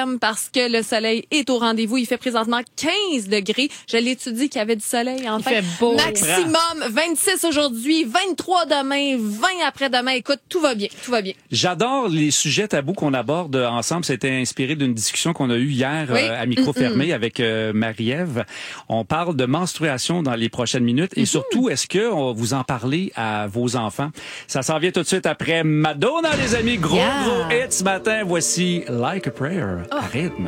crème parce que le soleil est au rendez-vous. Il fait présentement 15 degrés. Je l'étudie qu'il y avait du soleil, enfin. Il fait beau. Maximum 26 aujourd'hui, 23 demain, 20 après-demain. Écoute, tout va bien, tout va bien. J'adore les sujets tabous qu'on aborde ensemble. C'était inspiré d'une discussion qu'on a eue hier à micro fermé avec Marie-Ève. On parle de menstruation dans les prochaines minutes et surtout, est-ce que vous en parlez à vos enfants? Ça s'en vient tout de suite après Madonna, les amis. Gros hit ce matin. Voici Like a Prayer à rythme.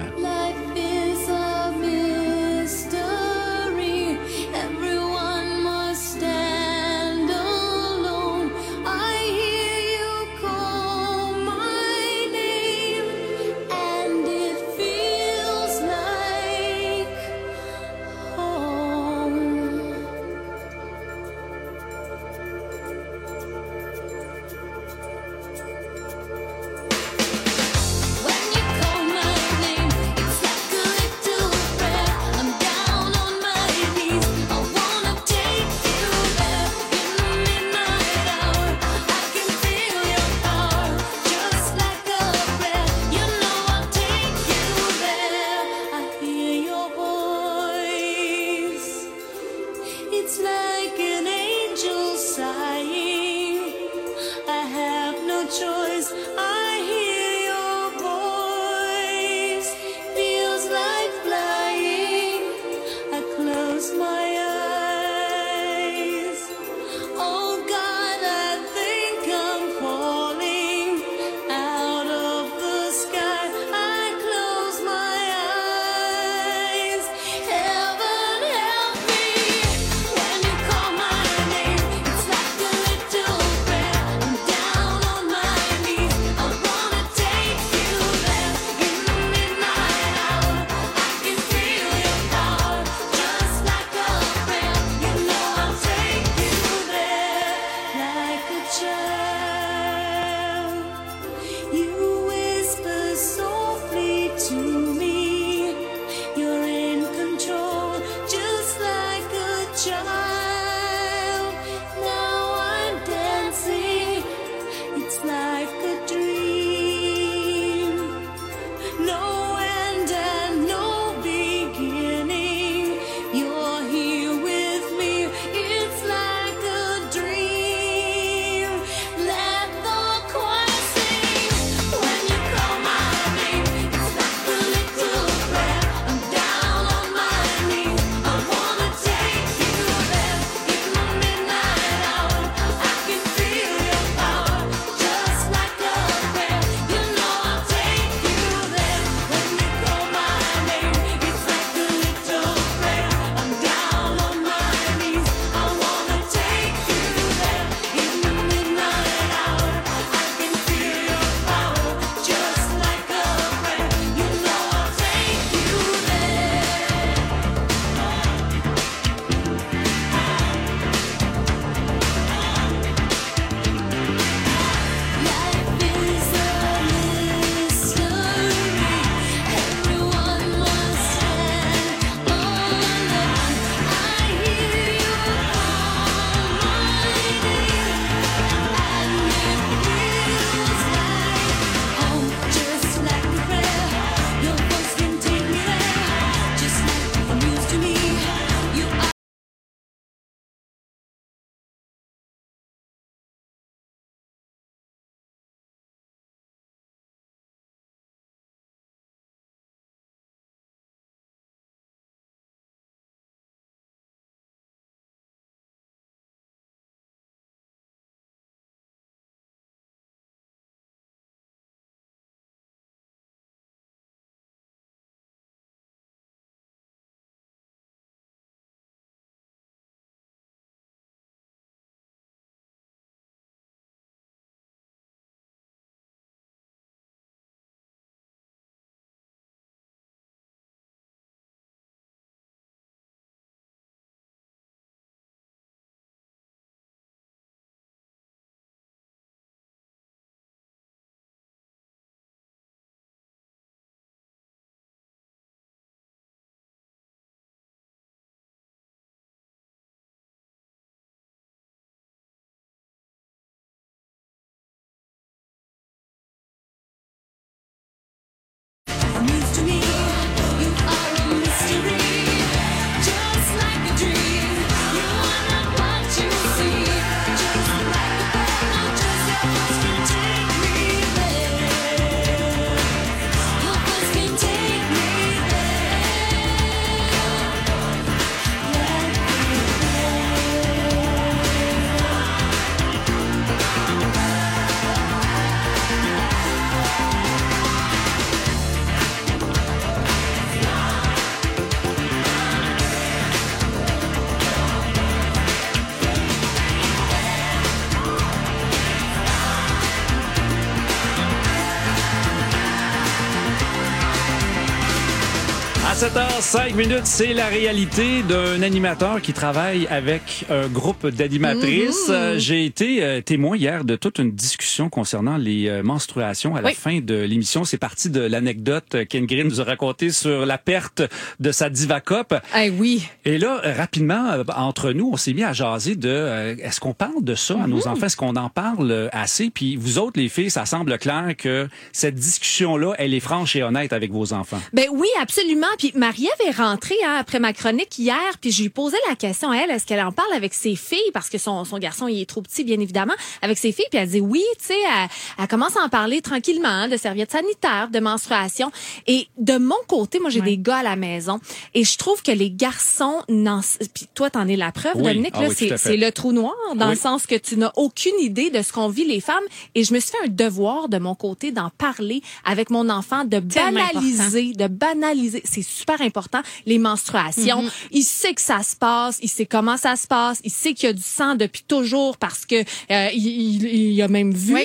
À 7h05, c'est la réalité d'un animateur qui travaille avec un groupe d'animatrices. J'ai été témoin hier de toute une discussion concernant les menstruations à la fin de l'émission. C'est parti de l'anecdote qu'Ingrid nous a racontée sur la perte de sa Diva Cup. Oui. Et là, rapidement, entre nous, on s'est mis à jaser de est-ce qu'on parle de ça à nos enfants? Est-ce qu'on en parle assez? Puis vous autres, les filles, ça semble clair que cette discussion-là, elle est franche et honnête avec vos enfants. Ben oui, absolument. Puis Marie-Ève est rentrée après ma chronique hier, puis je lui posais la question à elle, est-ce qu'elle en parle avec ses filles? Parce que son garçon, il est trop petit, bien évidemment, avec ses filles. Puis elle dit oui, tu sais, elle commence à en parler tranquillement, hein, de serviettes sanitaires, de menstruation. Et de mon côté, moi, j'ai des gars à la maison. Et je trouve que les garçons, puis toi, t'en es la preuve, Dominique, là, c'est le trou noir, dans le sens que tu n'as aucune idée de ce qu'on vit les femmes. Et je me suis fait un devoir de mon côté d'en parler avec mon enfant, de banaliser. C'est super important, les menstruations. Il sait que ça se passe, il sait comment ça se passe, il sait qu'il y a du sang depuis toujours parce que il a même vu.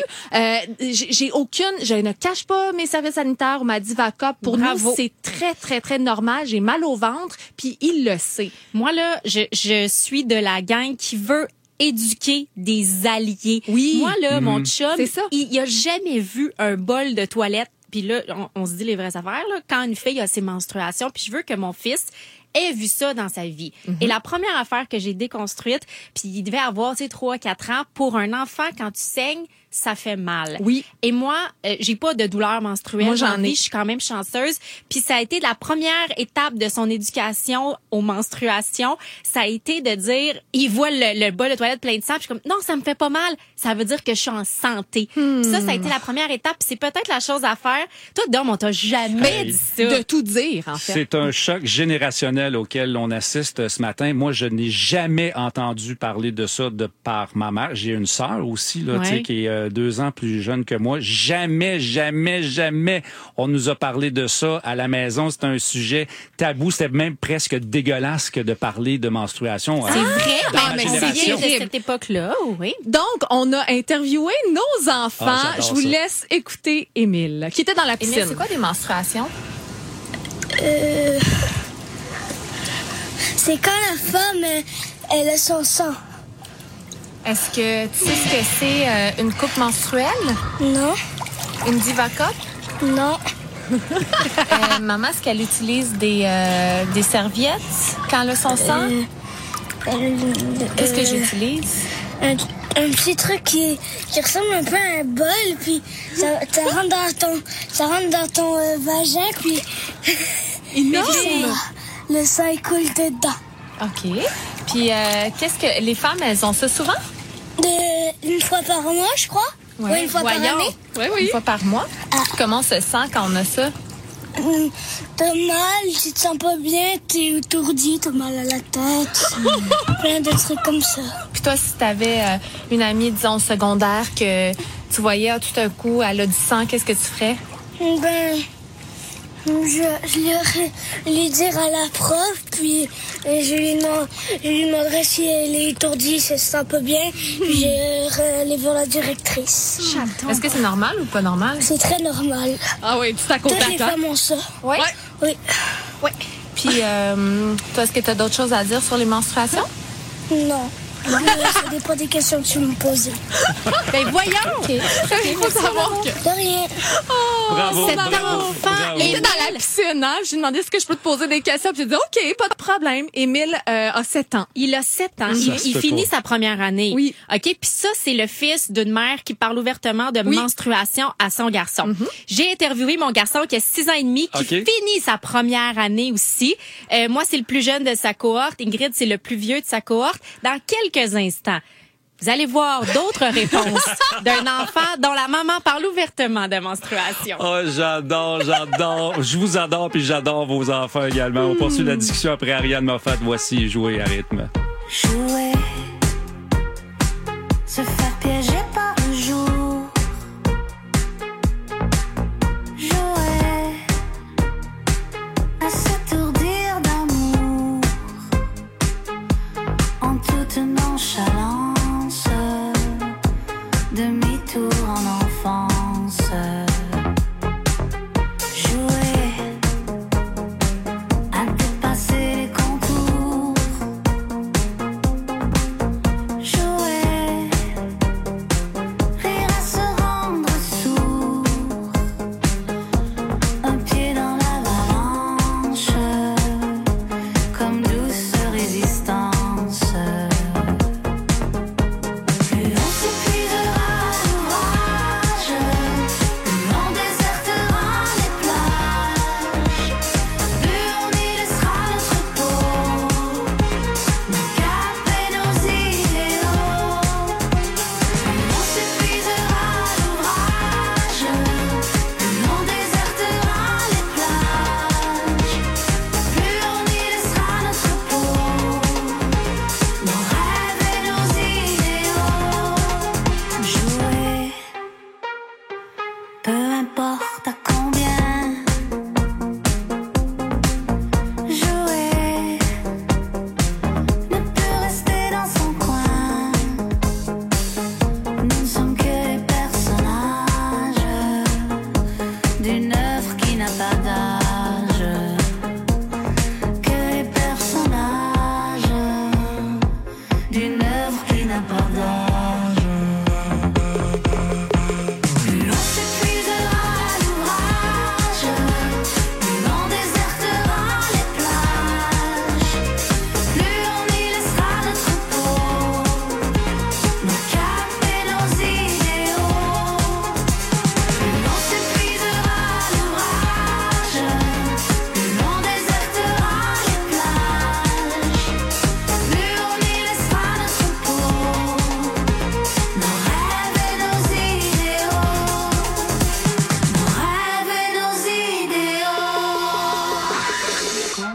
Je ne cache pas mes serviettes sanitaires ou ma Diva Cup. Pour nous, c'est très, très, très normal. J'ai mal au ventre, puis il le sait. Moi, là, je suis de la gang qui veut éduquer des alliés. Oui. Moi, là, mon chum, c'est ça. Il a jamais vu un bol de toilette. Puis là, on se dit les vraies affaires, là. Quand une fille a ses menstruations, puis je veux que mon fils ait vu ça dans sa vie. Et la première affaire que j'ai déconstruite, puis il devait avoir, 3-4 ans, pour un enfant, quand tu saignes, ça fait mal. Oui. Et moi, j'ai pas de douleur menstruelle. Moi, j'en ai. Je suis quand même chanceuse. Puis ça a été la première étape de son éducation aux menstruations. Ça a été de dire, il voit le bol de toilette plein de sang. Puis je suis comme, non, ça me fait pas mal. Ça veut dire que je suis en santé. Ça a été la première étape. Puis c'est peut-être la chose à faire. Toi, Dom, on t'a jamais dit ça. De tout dire, en fait. C'est un choc générationnel auquel on assiste ce matin. Moi, je n'ai jamais entendu parler de ça de par ma mère. J'ai une sœur aussi, là, tu sais, qui est 2 ans plus jeune que moi. Jamais on nous a parlé de ça à la maison. C'était un sujet tabou. C'était même presque dégueulasse que de parler de menstruation. C'est vrai, mais c'est de cette époque-là, oui. Donc, on a interviewé nos enfants. Je vous ça. laisse écouter Émile, qui était dans la piscine. Émile, c'est quoi des menstruations? C'est quand la femme, elle a son sang. Est-ce que tu sais ce que c'est une coupe menstruelle? Non, Une Diva Cup? non. Maman, est-ce qu'elle utilise des serviettes quand elle a son sang? Qu'est-ce que j'utilise? Un petit truc qui ressemble un peu à un bol, puis ça rentre dans ton vagin, puis le sang il coule dedans. OK. Puis, qu'est-ce que les femmes, elles ont ça souvent? Une fois par mois, je crois. Ouais. Ouais, une fois par année. Une fois par mois. Comment on se sent quand on a ça? T'as mal, tu te sens pas bien, t'es étourdi, t'as mal à la tête. Plein de trucs comme ça. Puis toi, si t'avais une amie, disons, au secondaire, que tu voyais tout d'un coup, elle a du sang, qu'est-ce que tu ferais? Ben, je lui dire à la prof, puis je lui demanderais si elle est étourdie, si elle se sent pas bien, puis j'irai aller voir la directrice. Est-ce que c'est normal ou pas normal? C'est très normal. Ah oui, tout à côté. Toutes les femmes ont ça. Oui. Oui. Puis, toi, est-ce que tu as d'autres choses à dire sur les menstruations? Non. Ça dépend des questions que tu me posais. Ben voyons! Il faut savoir que... De rien. Bravo, cet bravo, enfant, bravo. il était dans la piscine, hein? Je lui ai demandé est-ce que je peux te poser des questions. Puis il a dit OK, pas de problème. Émile a 7 ans. Il a 7 ans. Ça se Il peut finit pas. sa première année. Oui. OK? Puis ça, c'est le fils d'une mère qui parle ouvertement de menstruation à son garçon. J'ai interviewé mon garçon qui a 6 ans et demi, qui finit sa première année aussi. Moi, c'est le plus jeune de sa cohorte. Ingrid, c'est le plus vieux de sa cohorte. Dans quelques instants, vous allez voir d'autres réponses d'un enfant dont la maman parle ouvertement de menstruation. Oh, j'adore. Je vous adore, puis j'adore vos enfants également. On poursuit la discussion après Ariane Moffat. Voici Jouer à rythme. Jouer, se faire piéger par le jour. Jouer, à s'étourdir d'amour. En toute nonchalance, demi-tour en enfance. Jouer,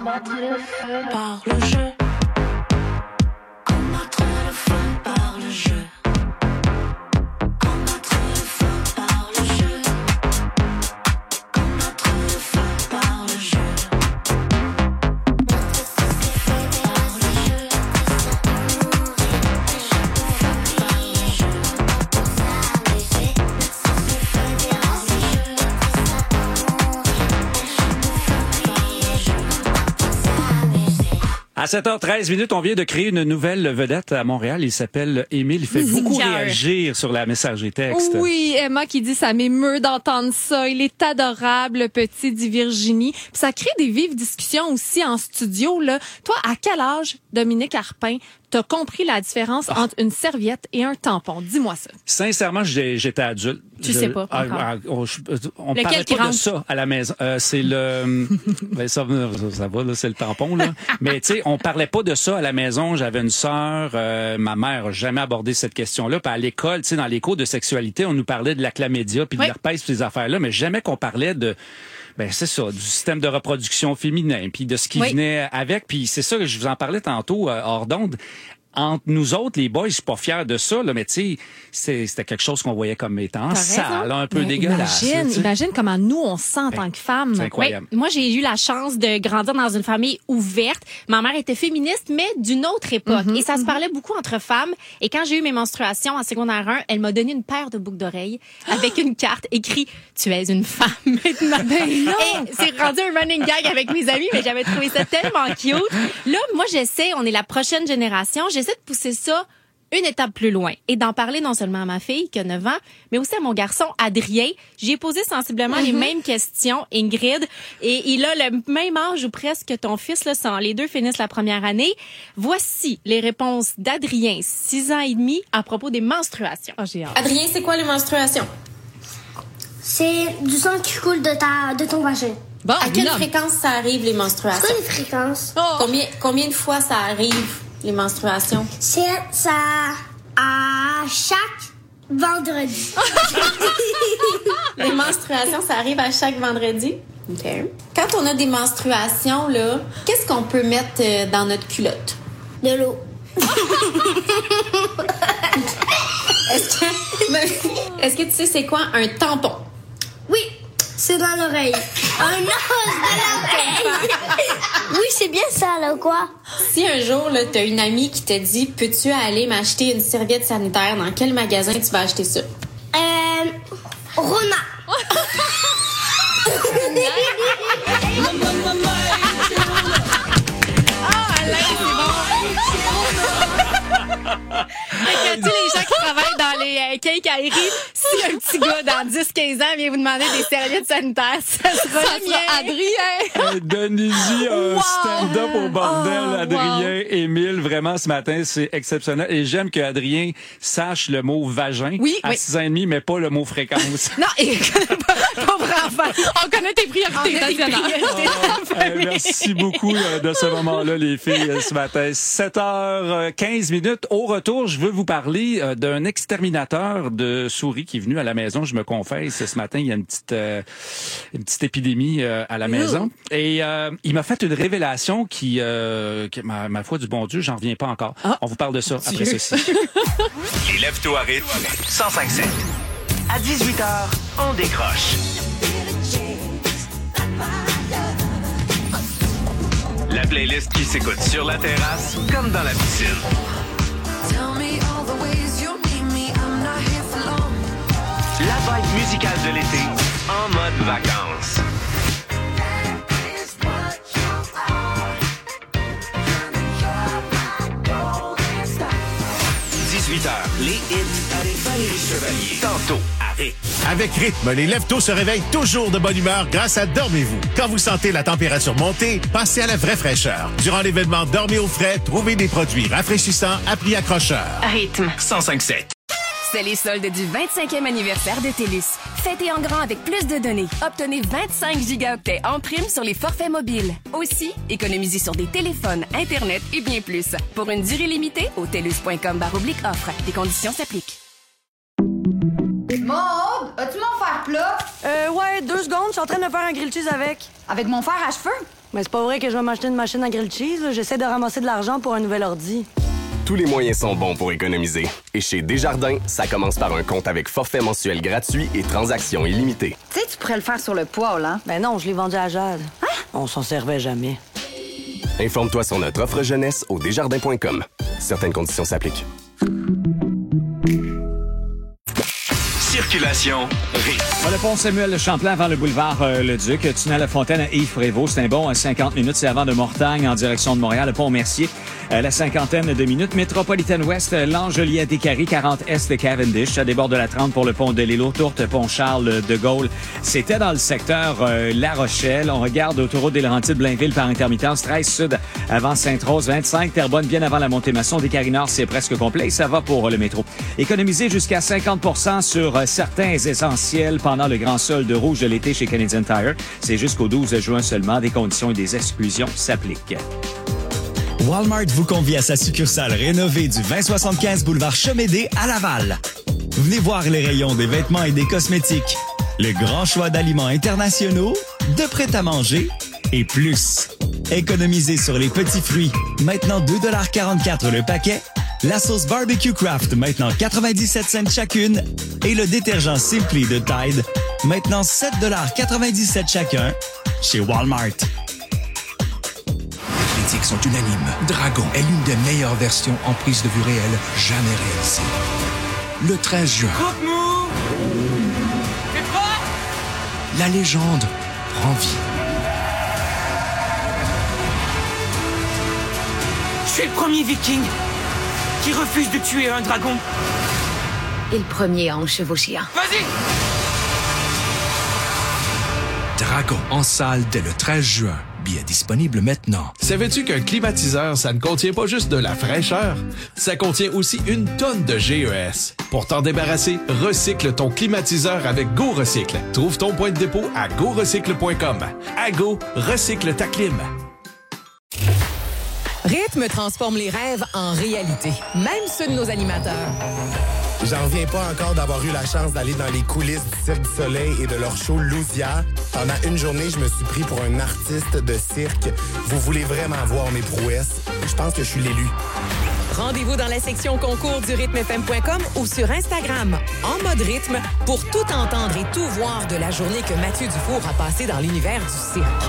Combattre le feu par le jeu. Combattre le feu par le jeu. Combattre le feu par le jeu. Combattre le feu par le jeu. À 7h13, on vient de créer une nouvelle vedette à Montréal. Il s'appelle Émile. Il fait beaucoup réagir sur la messagerie texte. Oui, Emma qui dit « Ça m'émeut d'entendre ça. Il est adorable, le petit », dit Virginie. Puis ça crée des vives discussions aussi en studio. Là. Toi, à quel âge, Dominique Arpin, t'as compris la différence entre une serviette et un tampon? Dis-moi ça. Sincèrement, j'étais adulte. Tu sais pas. On parlait pas de ça à la maison. C'est le... ben ça va, là, c'est le tampon. Là. Mais tu sais, on parlait pas de ça à la maison. J'avais une sœur. Ma mère a jamais abordé cette question-là. Puis à l'école, tu sais, dans les cours de sexualité, on nous parlait de la chlamydia puis de l'herpès, ces affaires-là, mais jamais qu'on parlait de... Ben c'est ça, du système de reproduction féminin, puis de ce qui venait avec. Puis c'est ça que je vous en parlais tantôt hors d'onde. Entre nous autres, les boys, je suis pas fier de ça, là, mais tu sais, c'était quelque chose qu'on voyait comme étant sale, un peu dégueulasse. Imagine comment nous, on se sent en tant que femme. C'est incroyable. Moi, j'ai eu la chance de grandir dans une famille ouverte. Ma mère était féministe, mais d'une autre époque. Et ça se parlait beaucoup entre femmes. Et quand j'ai eu mes menstruations en secondaire 1, elle m'a donné une paire de boucles d'oreilles avec une carte écrit « Tu es une femme maintenant ». Et c'est rendu un running gag avec mes amis, mais j'avais trouvé ça tellement cute. Là, moi, on est la prochaine génération, j'essaie de pousser ça une étape plus loin et d'en parler non seulement à ma fille qui a 9 ans, mais aussi à mon garçon Adrien. J'y ai posé sensiblement les mêmes questions, Ingrid, et il a le même âge ou presque que ton fils, là, les deux finissent la première année. Voici les réponses d'Adrien, 6 ans et demi, à propos des menstruations. Oh, j'ai hâte. Adrien, c'est quoi les menstruations? C'est du sang qui coule de ton vagin. Bon, à quelle fréquence ça arrive, les menstruations? C'est quoi les fréquences? Combien de fois ça arrive, les menstruations? C'est ça à chaque vendredi. Les menstruations, ça arrive à chaque vendredi? OK. Quand on a des menstruations, là, qu'est-ce qu'on peut mettre dans notre culotte? De l'eau. Est-ce que tu sais c'est quoi un tampon? Oui, c'est dans l'oreille. Un os de l'oreille. Oui, c'est bien ça, là, quoi? Si un jour, là, t'as une amie qui te dit « Peux-tu aller m'acheter une serviette sanitaire? Dans quel magasin tu vas acheter ça? » Rona. Et tous les gens qui travaillent dans les quincailleries, si un petit gars dans 10-15 ans vient vous demander des serviettes sanitaires, ça sera le mien. Adrien. Donnez-y un stand-up au bordel, Adrien, Émile. Vraiment, ce matin, c'est exceptionnel. Et j'aime que Adrien sache le mot vagin à 6 ans et demi, mais pas le mot fréquence. Non, pauvre enfant. On connaît tes priorités. Merci beaucoup de ce moment-là, les filles, ce matin. 7h15. Au retour, je veux vous parler d'un exterminateur de souris qui est venu à la maison. Je me confesse, ce matin, il y a une petite épidémie à la maison. Et il m'a fait une révélation qui ma foi du bon Dieu, j'en reviens pas encore. On vous parle de ça après ceci. Les Lève-tôt à rythme, 105.7. À 18h, on décroche. La playlist qui s'écoute sur la terrasse comme dans la piscine. La vibe musicale de l'été en mode vacances. Les hits avec Valérie Chevalier. Tantôt à Rythme. Avec Rythme, les Lève-tôt se réveillent toujours de bonne humeur grâce à Dormez-vous. Quand vous sentez la température monter, passez à la vraie fraîcheur. Durant l'événement Dormez au frais, trouvez des produits rafraîchissants à prix accrocheur. Rythme 105.7. C'est les soldes du 25e anniversaire de TELUS. Fêtez en grand avec plus de données. Obtenez 25 gigaoctets en prime sur les forfaits mobiles. Aussi, économisez sur des téléphones, Internet et bien plus. Pour une durée limitée, au telus.com/offre. Des conditions s'appliquent. Maud, as-tu mon fer plat? Ouais, 2 secondes. je suis en train de faire un grilled cheese avec. Avec mon fer à cheveux? Mais c'est pas vrai que je vais m'acheter une machine à grilled cheese. Là. J'essaie de ramasser de l'argent pour un nouvel ordi. Tous les moyens sont bons pour économiser. Et chez Desjardins, ça commence par un compte avec forfait mensuel gratuit et transactions illimitées. Tu sais, tu pourrais le faire sur le poêle, hein? Ben non, je l'ai vendu à Jade. Hein? On s'en servait jamais. Informe-toi sur notre offre jeunesse au desjardins.com. Certaines conditions s'appliquent. Circulation rythme. Le pont Samuel Champlain avant le boulevard Le Duc. Tunnel La Fontaine à Yves-Prévost. C'est un bon 50 minutes. C'est avant de Mortagne en direction de Montréal. Le pont Mercier, la cinquantaine de minutes. Métropolitaine Ouest, L'Angelier à Descaries, 40 Est de Cavendish. Ça déborde de la 30 pour le pont de l'Îlot. Tourte, pont Charles de Gaulle. C'était dans le secteur La Rochelle. On regarde autoroute des Laurentides, Blainville par intermittence. 13 Sud avant Sainte-Rose. 25 Terrebonne, bien avant la Montée-Masson. Descaries Nord, c'est presque complet. Ça va pour le métro. Économiser jusqu'à 50% sur certains essentiels pendant le grand solde rouge de l'été chez Canadian Tire. C'est jusqu'au 12 juin seulement. Des conditions et des exclusions s'appliquent. Walmart vous convie à sa succursale rénovée du 2075 boulevard Chemédé à Laval. Venez voir les rayons des vêtements et des cosmétiques. Le grand choix d'aliments internationaux, de prêt-à-manger et plus. Économisez sur les petits fruits. Maintenant 2,44 $ le paquet. La sauce barbecue craft, maintenant 97 cents chacune. Et le détergent Simply de Tide, maintenant 7,97 $ chacun, chez Walmart. Les critiques sont unanimes. Dragon est l'une des meilleures versions en prise de vue réelle jamais réalisée. Le 13 juin, la légende prend vie. Je suis le premier viking qui refuse de tuer un dragon. Et le premier à enchevaucher un. Vas-y! Dragon en salle dès le 13 juin. Billets disponibles maintenant. Savais-tu qu'un climatiseur, ça ne contient pas juste de la fraîcheur? Ça contient aussi une tonne de GES. Pour t'en débarrasser, recycle ton climatiseur avec Go Recycle. Trouve ton point de dépôt à gorecycle.com. À Go, recycle ta clim. Rythme transforme les rêves en réalité, même ceux de nos animateurs. J'en reviens pas encore d'avoir eu la chance d'aller dans les coulisses du Cirque du Soleil et de leur show Lousia. Pendant une journée, je me suis pris pour un artiste de cirque. Vous voulez vraiment voir mes prouesses? Je pense que je suis l'élu. Rendez-vous dans la section concours du rythmefm.com ou sur Instagram, en mode rythme, pour tout entendre et tout voir de la journée que Mathieu Dufour a passée dans l'univers du cirque.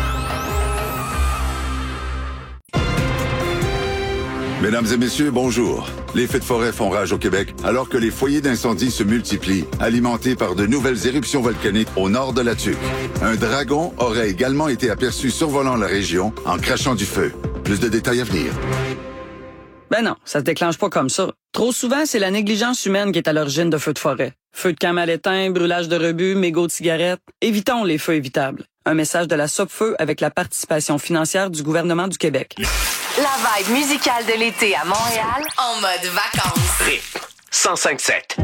Mesdames et messieurs, bonjour. Les feux de forêt font rage au Québec alors que les foyers d'incendie se multiplient, alimentés par de nouvelles éruptions volcaniques au nord de la Tuque. Un dragon aurait également été aperçu survolant la région en crachant du feu. Plus de détails à venir. Ben non, ça se déclenche pas comme ça. Trop souvent, c'est la négligence humaine qui est à l'origine de feux de forêt. Feux de camp mal éteints, brûlage de rebut, mégots de cigarettes. Évitons les feux évitables. Un message de la Sopfeu avec la participation financière du gouvernement du Québec. La vibe musicale de l'été à Montréal, en mode vacances. Rythme 105.7.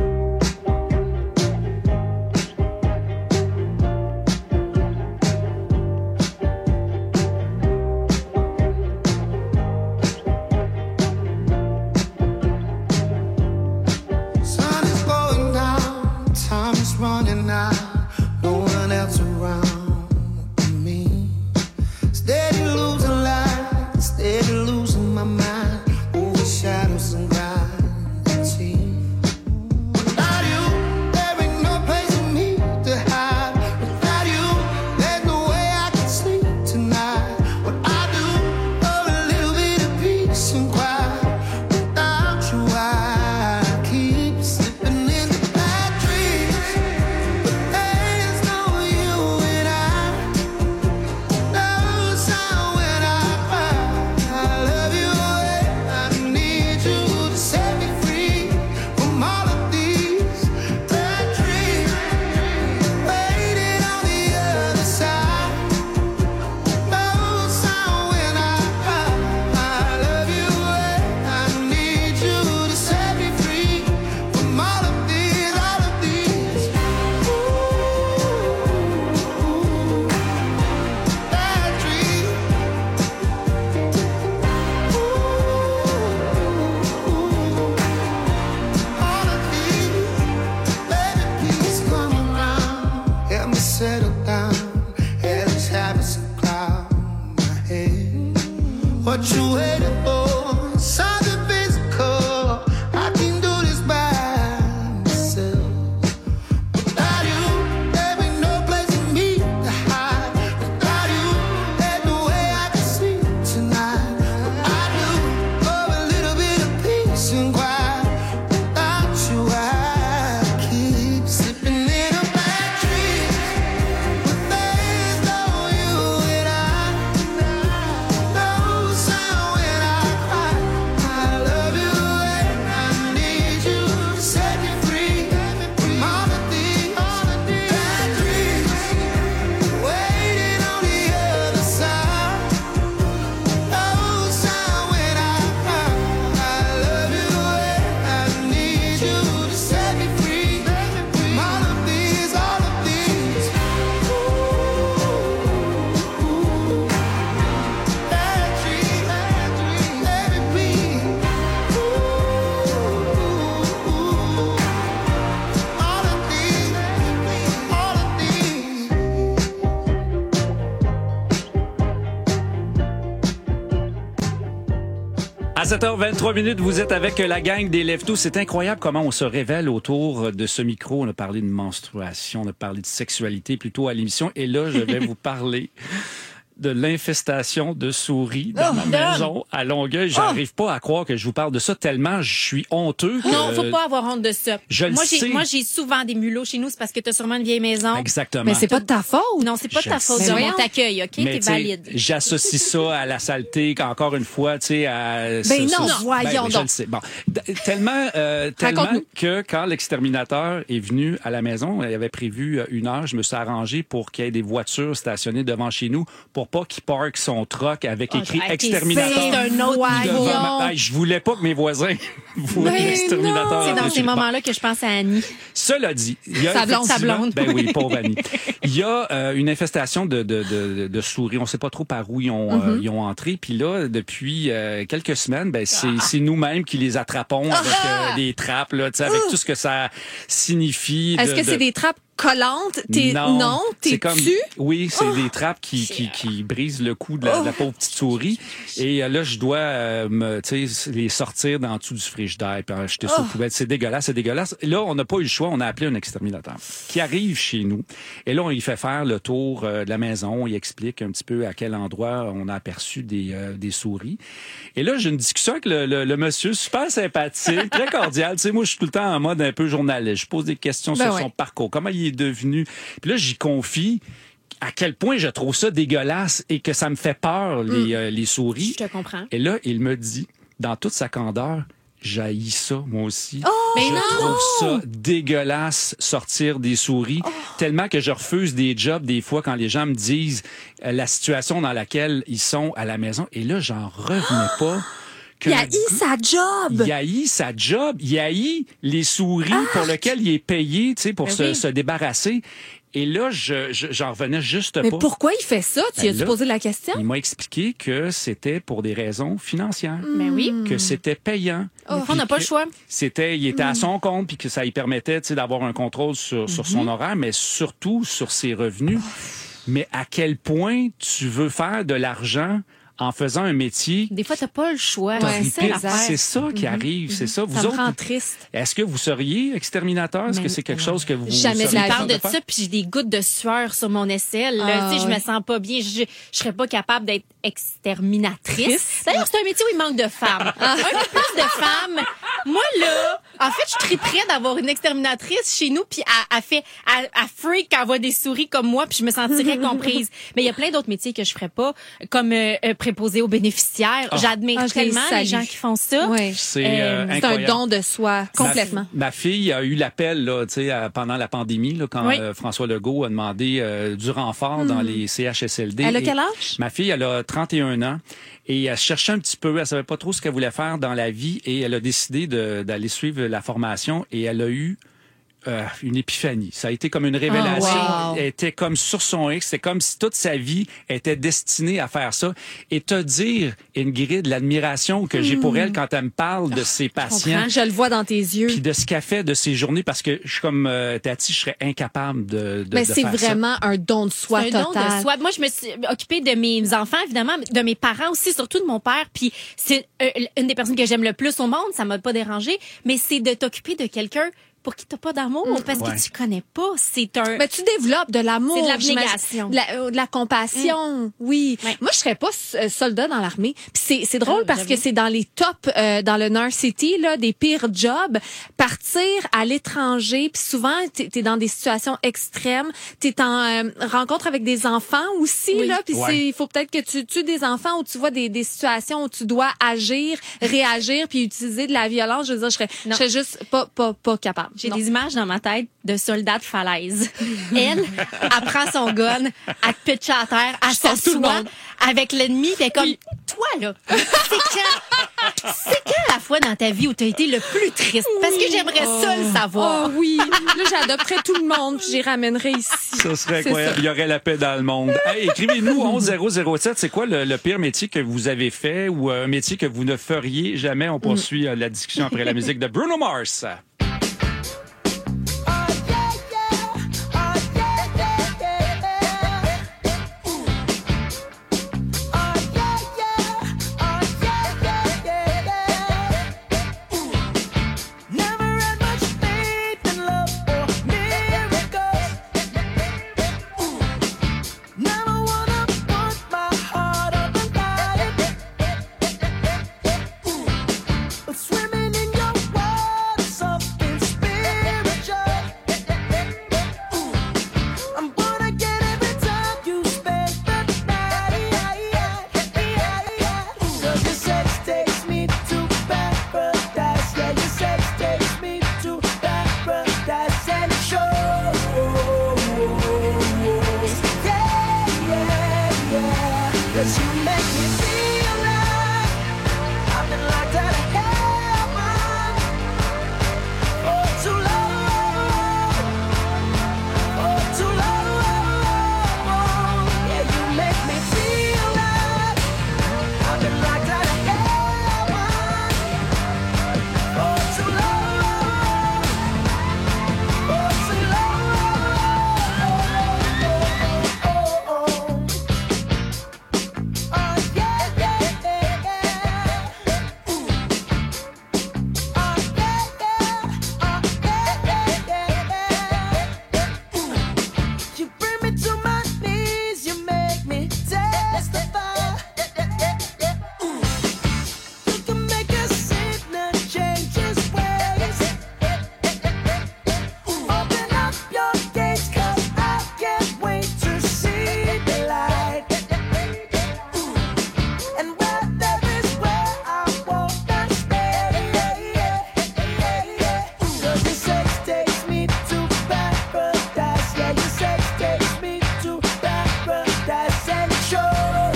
Sun is going down, time is running out, no one else around me. Steady losing light, steady losing my mind, over shadows and gravity. what you waiting for. Something physical. I can do this by myself. Without you, there ain't no place for me to hide. Without you, there's no way I can sleep tonight. I do love a little bit of peace and quiet. Without you, I keep slipping in a bad dream. But there's no you and I. No sound when I cry. I love you and I need you to set me free from all of these bad dreams waiting on the other side. No sound when I cry. I love you and I need you to set me free from all of these bad dreams, let me be. All of these. À 7h23, vous êtes avec la gang des Lève-Tôt. C'est incroyable comment on se révèle autour de ce micro. On a parlé de menstruation, on a parlé de sexualité plutôt à l'émission. Et là, je vais vous parler de l'infestation de souris dans ma maison à Longueuil. J'arrive pas à croire que je vous parle de ça tellement je suis honteux. Non, faut pas avoir honte de ça. Moi, j'ai souvent des mulots chez nous, c'est parce que t'as sûrement une vieille maison. Exactement. Mais c'est pas de ta faute. Non, c'est pas de ta faute. sais. On t'accueille, OK? Mais T'es valide. J'associe ça à la saleté, qu'encore une fois, tu sais, à... voyons je donc. le sais. Bon, tellement que quand l'exterminateur est venu à la maison, il avait prévu 1 heure, je me suis arrangé pour qu'il y ait des voitures stationnées devant chez nous pour pas qu'il parque son truck avec écrit exterminateur. C'est un autre niveau. Je voulais pas que mes voisins voient l'exterminateur. C'est dans ces moments-là que je pense à Annie. Cela dit, il y a sa blonde. Ben oui, pauvre Annie. Il y a une infestation de souris. On sait pas trop par où ils ont entré. Puis là, depuis quelques semaines, ben c'est nous-mêmes qui les attrapons avec des trappes, là, tu sais, avec tout ce que ça signifie. Est-ce que c'est des trappes collantes? Non, t'es comme, dessus? Oui, c'est des trappes qui brisent le cou de la pauvre petite souris. Et là, je dois les sortir dans dessous du frigidaire puis jeter ça aux poubelles. C'est dégueulasse. Là, on n'a pas eu le choix. On a appelé un exterminateur qui arrive chez nous. Et là, on lui fait faire le tour de la maison. Il explique un petit peu à quel endroit on a aperçu des souris. Et là, j'ai une discussion avec le monsieur, super sympathique, très cordial. Tu sais, moi, je suis tout le temps en mode un peu journaliste. Je pose des questions sur son parcours. Comment il est devenu. Puis là, j'y confie à quel point je trouve ça dégueulasse et que ça me fait peur, les souris. Je te comprends. Et là, il me dit, dans toute sa candeur, j'haïs ça, moi aussi. Je trouve ça dégueulasse, sortir des souris, tellement que je refuse des jobs des fois quand les gens me disent la situation dans laquelle ils sont à la maison. Et là, j'en revenais pas. Il haït sa job. Il haït sa job. Il haït les souris pour lesquelles il est payé, tu sais, pour se débarrasser. Et là, j'en revenais juste pas. Mais pourquoi il fait ça? Tu as-tu posé la question? Il m'a expliqué que c'était pour des raisons financières. Mais oui. Que c'était payant. On n'a pas le choix. Il était à son compte puis que ça lui permettait, tu sais, d'avoir un contrôle sur son horaire, mais surtout sur ses revenus. Mais à quel point tu veux faire de l'argent en faisant un métier. Des fois, t'as pas le choix. C'est ça qui arrive, c'est ça. Vous ça autres, me rend triste. Est-ce que vous seriez exterminateur? Est-ce que c'est quelque chose que vous... Jamais de la vie. Je parle de ça, puis j'ai des gouttes de sueur sur mon aisselle. Là. Je me sens pas bien. Je serais pas capable d'être exterminatrice. D'ailleurs, c'est un métier où il manque de femmes. Un peu plus de femmes. Moi, là, en fait, je triperais d'avoir une exterminatrice chez nous, puis à freak quand elle voit des souris comme moi, puis je me sentirais comprise. Mais il y a plein d'autres métiers que je ferais pas, comme préposé aux bénéficiaires. J'admire tellement les gens qui font ça. Oui. C'est un don de soi, complètement. Ma fille a eu l'appel là, pendant la pandémie, là, quand François Legault a demandé du renfort dans les CHSLD. Elle a quel âge? Ma fille, elle a 31 ans. Et elle cherchait un petit peu, elle savait pas trop ce qu'elle voulait faire dans la vie et elle a décidé d'aller suivre la formation et elle a eu une épiphanie. Ça a été comme une révélation. Oh, wow. Elle était comme sur son X. C'est comme si toute sa vie était destinée à faire ça. Et te dire, Ingrid, l'admiration que j'ai pour elle quand elle me parle de ses patients. Je le vois dans tes yeux. Puis de ce qu'elle fait de ses journées, parce que je suis comme Tati, je serais incapable de Mais de c'est faire vraiment un don de soi C'est total. un don de soi. Moi, je me suis occupée de mes enfants, évidemment, de mes parents aussi, surtout de mon père. Puis c'est une des personnes que j'aime le plus au monde. Ça m'a pas dérangé. Mais c'est de t'occuper de quelqu'un pour qui t'as pas d'amour, parce que tu connais pas. C'est un... Mais tu développes de l'amour. C'est de l'abnégation. De la compassion, oui. Ouais. Moi, je serais pas soldat dans l'armée. Puis c'est drôle parce que c'est dans les tops, dans le Nurse City, là, des pires jobs. Partir à l'étranger, puis souvent, t'es dans des situations extrêmes. T'es en rencontre avec des enfants aussi, là. Puis il faut peut-être que tu tues des enfants ou tu vois des situations où tu dois agir, réagir, puis utiliser de la violence. Je veux dire, je serais juste pas capable. J'ai des images dans ma tête de soldats de falaise. Elle prend son gun, elle te pitche à terre, elle s'assoit avec l'ennemi, puis comme, toi, là, c'est quand la fois dans ta vie où t'as été le plus triste? Parce que j'aimerais ça le savoir. Oh oui. Là, j'adopterais tout le monde, puis j'y ramènerais ici. Ça serait incroyable. Il y aurait la paix dans le monde. Hey, écrivez-nous 11007. C'est quoi le pire métier que vous avez fait ou un métier que vous ne feriez jamais? On poursuit la discussion après la musique de Bruno Mars. Swimming in your world, something spiritual. I'm born again every time you spend the night. Cause your sex takes me to paradise. Yeah, your sex takes me to paradise and it shows. Yeah. Cause you make me feel like I've been locked out of heaven for too long, Yeah, you make me feel like I've been locked out of heaven for too long, You bring me to my knees, you make me testify. You can make a sinner change his ways. Open up your gates, 'cause I can't wait to see the light. And where there is where I wanna stay. Cause your sex takes me to paradise. Yeah, your sex takes me to paradise and it shows.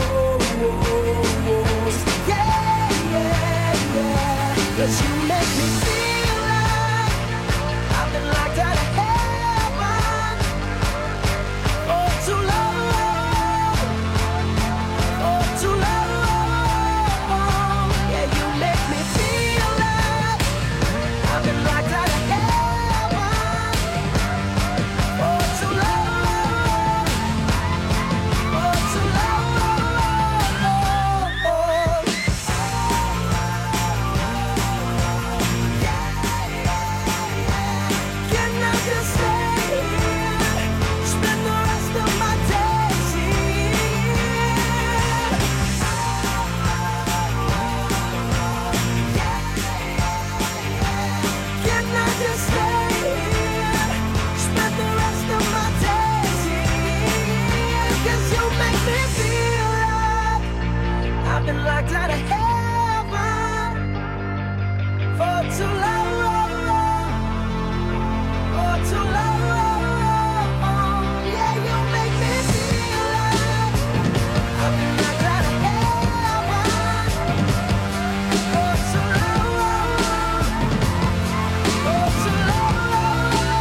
Yeah. Cause you make me feel like I've been locked out of heaven for too long. Yeah, you make me feel like I've been locked out of heaven for too long. Can I just stay here, spend the rest of my days here? Can I just stay here, spend the rest of my days here? 'Cause you make me feel like I've been locked out of heaven for too long. Yeah, you make me feel like I've been locked out of heaven for too long.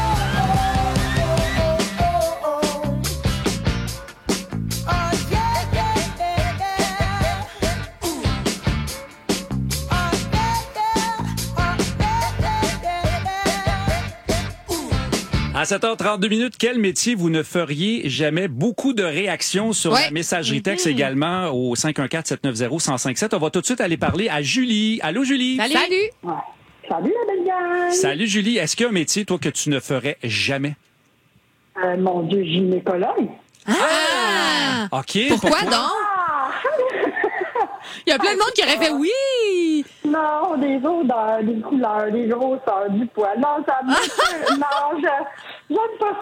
À 7h32, quel métier vous ne feriez jamais? Beaucoup de réactions sur la messagerie texte également au 514-790-1057. On va tout de suite aller parler à Julie. Allô, Julie? Salut! Ouais. Salut, la belle gang! Salut, Julie. Est-ce qu'il y a un métier, toi, que tu ne ferais jamais? Mon Dieu, gynécologue. Ah! OK. Pourquoi donc? Il y a plein de monde qui aurait fait oui! Non, des odeurs, des couleurs, des grosseurs, du poids. Non, ça me... Non, j'aime pas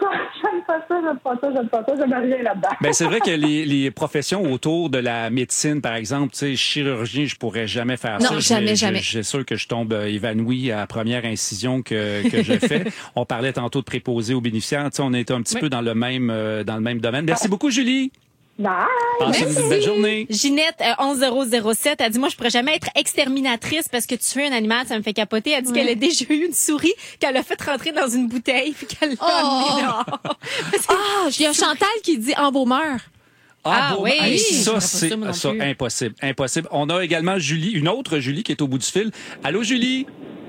ça, j'aime rien là-dedans. Ben, c'est vrai que les professions autour de la médecine, par exemple, tu sais, chirurgien, je pourrais jamais faire ça. Non, jamais. J'ai sûr que je tombe évanoui à la première incision que je fais. On parlait tantôt de préposé aux bénéficiaires. Tu sais, on est un petit peu dans le même domaine. Merci beaucoup, Julie. Bye! Passez une belle journée. Ginette, 11007, elle dit, moi, je pourrais jamais être exterminatrice parce que tuer un animal, ça me fait capoter. Elle dit qu'elle a déjà eu une souris qu'elle a fait rentrer dans une bouteille puis qu'elle l'a amenée dehors. Il y a Chantal qui dit embaumeur. Oui. Hey, ça, c'est moi non ça, plus. impossible. On a également Julie, une autre Julie qui est au bout du fil. Allô, Julie?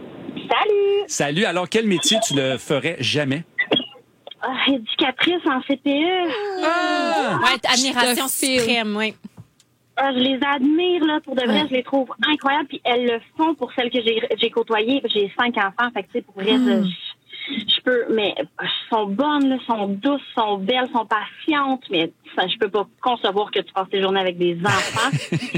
Salut! Salut. Alors, quel métier tu ne ferais jamais? Éducatrice en CPE. Admiration suprême, oui. Je les admire, là, pour de vrai, je les trouve incroyables, puis elles le font pour celles que j'ai côtoyées. J'ai 5 enfants, fait que, tu sais, pour vrai, je peux, mais elles sont bonnes, là, sont douces, sont belles, sont patientes, mais ça, je peux pas concevoir que tu passes tes journées avec des enfants.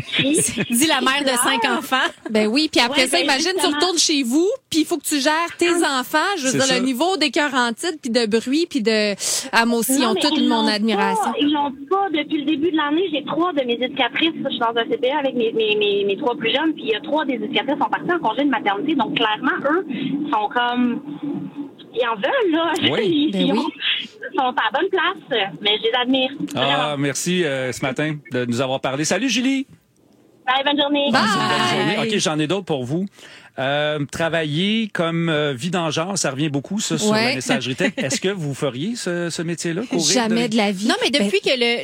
Dis la mère de 5 enfants. Ben oui, puis après ça, imagine, tu justement. retournes chez vous, puis il faut que tu gères tes enfants. Je veux dire, le niveau d'écœurantite, puis de bruit, puis de... Ah, moi aussi, ils ont toute mon admiration. Ils l'ont pas. Depuis le début de l'année, j'ai 3 de mes éducatrices. Je suis dans un CPE avec mes 3 plus jeunes, puis il y a 3 des éducatrices qui sont parties en congé de maternité. Donc, clairement, eux, sont comme... Ils en veulent, là. Oui. Ils sont à la bonne place, mais je les admire. Ah, merci ce matin de nous avoir parlé. Salut, Julie! Bye, bonne journée. Bonne journée. OK, j'en ai d'autres pour vous. Travailler comme vidangeur, ça revient beaucoup, ça, sur la messagerie texte. Est-ce que vous feriez ce métier-là? Jamais de la vie. Non, mais depuis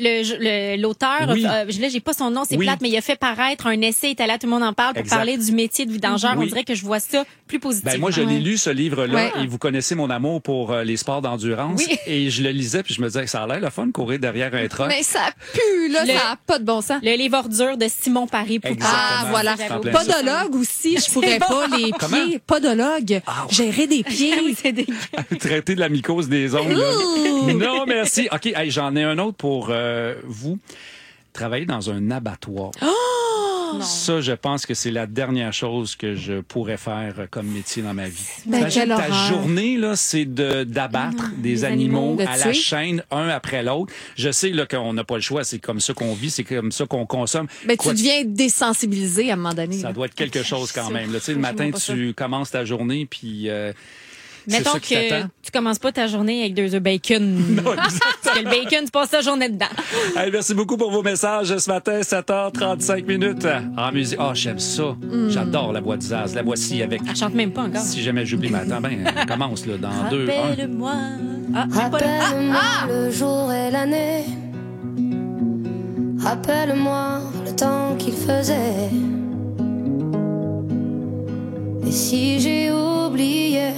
que l'auteur, là, j'ai pas son nom, c'est plate, mais il a fait paraître un essai, est allé, tout le monde en parle, pour parler du métier de vidangeur. On dirait que je vois ça plus positivement. Ben, moi, je l'ai lu, ce livre-là, et vous connaissez mon amour pour les sports d'endurance. Oui. Et je le lisais, puis je me disais que ça a l'air le fun de courir derrière un truck. Mais ça pue, là, ça n'a pas de bon sens. Le livre ordure de Simon Paris-Poupard. Ah, voilà. Podologue aussi, je pourrais pas les pieds. Podologue. Gérer des pieds. Traiter de la mycose des ongles. Non, merci. OK, hey, j'en ai un autre pour vous. Travailler dans un abattoir. Oh! Ça, je pense que c'est la dernière chose que je pourrais faire comme métier dans ma vie. Ben, Imagine ta journée, là, c'est d'abattre des animaux à la chaîne, un après l'autre. Je sais là qu'on n'a pas le choix, c'est comme ça qu'on vit, c'est comme ça qu'on consomme. Ben, tu deviens désensibilisé à un moment donné. Ça doit être quelque chose quand même. Là. Tu sais, le matin, tu commences ta journée, puis... mettons que tu commences pas ta journée avec 2 œufs bacon. Non, parce que le bacon, tu passes ta journée dedans. Hey, merci beaucoup pour vos messages ce matin, 7h35 en musique. Ah, j'aime ça. J'adore la voix de Zaz. La voici avec... Elle chante même pas encore. Si jamais j'oublie, mais attends, elle commence là, dans 2, 1. Rappelle-moi. Rappelle-moi le jour et l'année. Rappelle-moi le temps qu'il faisait. Et si j'ai oublié,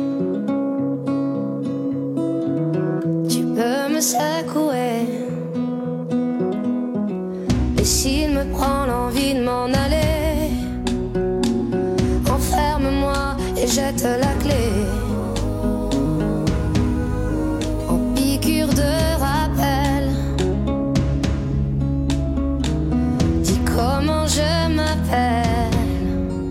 me secouer. Et s'il me prend l'envie de m'en aller, enferme-moi et jette la clé. En piqûre de rappel, dis comment je m'appelle.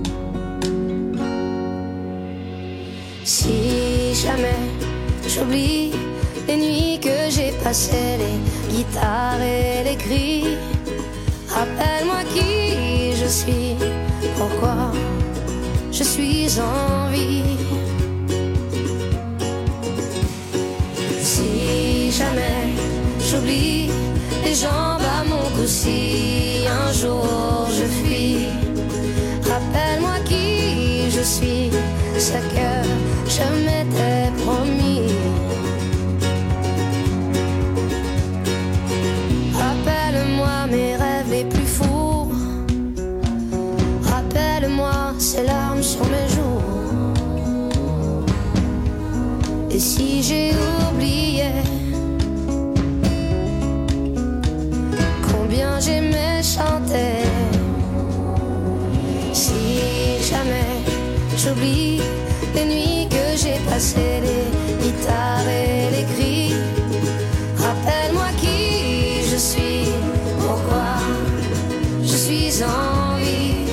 Si jamais j'oublie les nuits que j'ai passées, les guitares et les cris, rappelle-moi qui je suis, pourquoi je suis en vie. Si jamais j'oublie les jambes à mon cou, si un jour je fuis, rappelle-moi qui je suis, ce que je m'étais promis. Mes rêves les plus fous, rappelle-moi ces larmes sur mes joues. Et si j'ai oublié combien j'aimais chanter. Si jamais j'oublie les nuits que j'ai passées, les guitares et les cris, rappelle-moi qui je suis, pourquoi je suis en vie.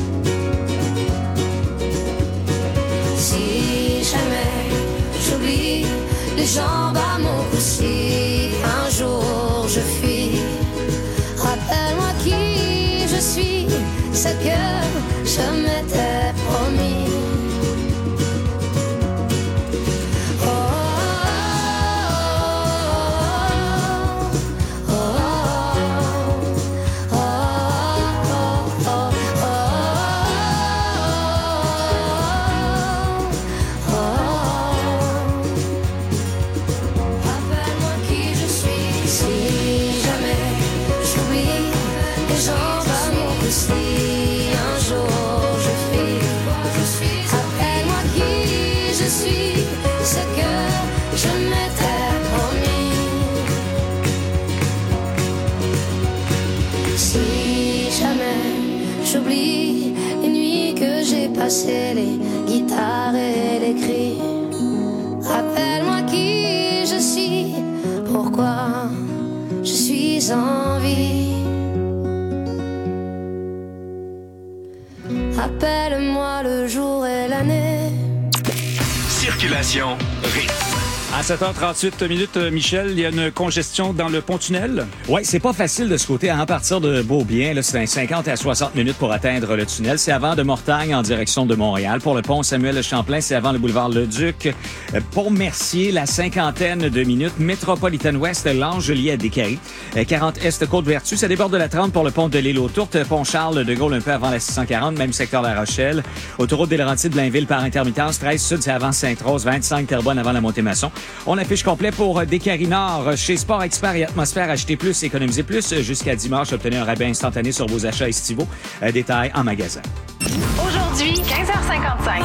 Si jamais j'oublie les jambes à mon cou, si un jour je fuis, rappelle-moi qui je suis, ce que je m'étais promis. J'oublie les nuits que j'ai passées, les guitares et les cris. Rappelle-moi qui je suis, pourquoi je suis en vie. Rappelle-moi le jour et l'année. Circulation rythme. À 7h38 minutes, Michel, il y a une congestion dans le pont-tunnel? Oui, c'est pas facile de ce côté. À partir de Beaubien, là, c'est un 50 à 60 minutes pour atteindre le tunnel. C'est avant de Mortagne en direction de Montréal. Pour le pont Samuel-Champlain, c'est avant le boulevard Leduc. Pont Mercier, la cinquantaine de minutes. Métropolitaine Ouest, Langelier à Descaries. 40 Est, Côte-Vertu. Ça déborde de la 30 pour le pont de l'Île aux Tourtes. Pont Charles-de-Gaulle un peu avant la 640, même secteur La Rochelle. Autoroute des Laurentides, Blainville par intermittence. 13 Sud, c'est avant Sainte-Rose. 25 Terrebonne avant la Montée-Maçon. On affiche complet pour Descaries Nord. Chez Sport Expert et Atmosphère, achetez plus, économisez plus. Jusqu'à dimanche, obtenez un rabais instantané sur vos achats estivaux. Détails en magasin. Aujourd'hui, 15h55.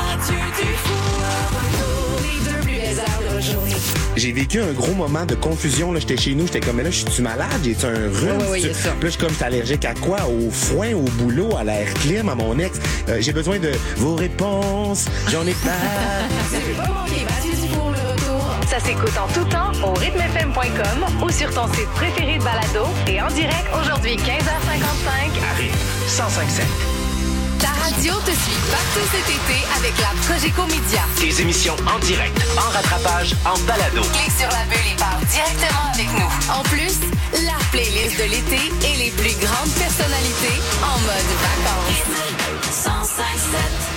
J'ai vécu un gros moment de confusion. Là, j'étais chez nous, j'étais comme, mais là, je suis malade? J'ai-tu un rhume? Oui, Puis là, je suis comme, j'étais allergique à quoi? Au foin, au boulot, à l'air clim, à mon ex. J'ai besoin de vos réponses. J'en ai pas. C'est pas manqué, Mathieu Dufour, le retour. Ça s'écoute en tout temps au rythmefm.com ou sur ton site préféré de balado et en direct aujourd'hui, 15h55. À rythme 105.7. Ta radio te suit partout cet été avec la Cogeco Média. Des émissions en direct, en rattrapage, en balado. Clique sur la bulle et parle directement avec nous. En plus, la playlist de l'été et les plus grandes personnalités en mode vacances. 105.7.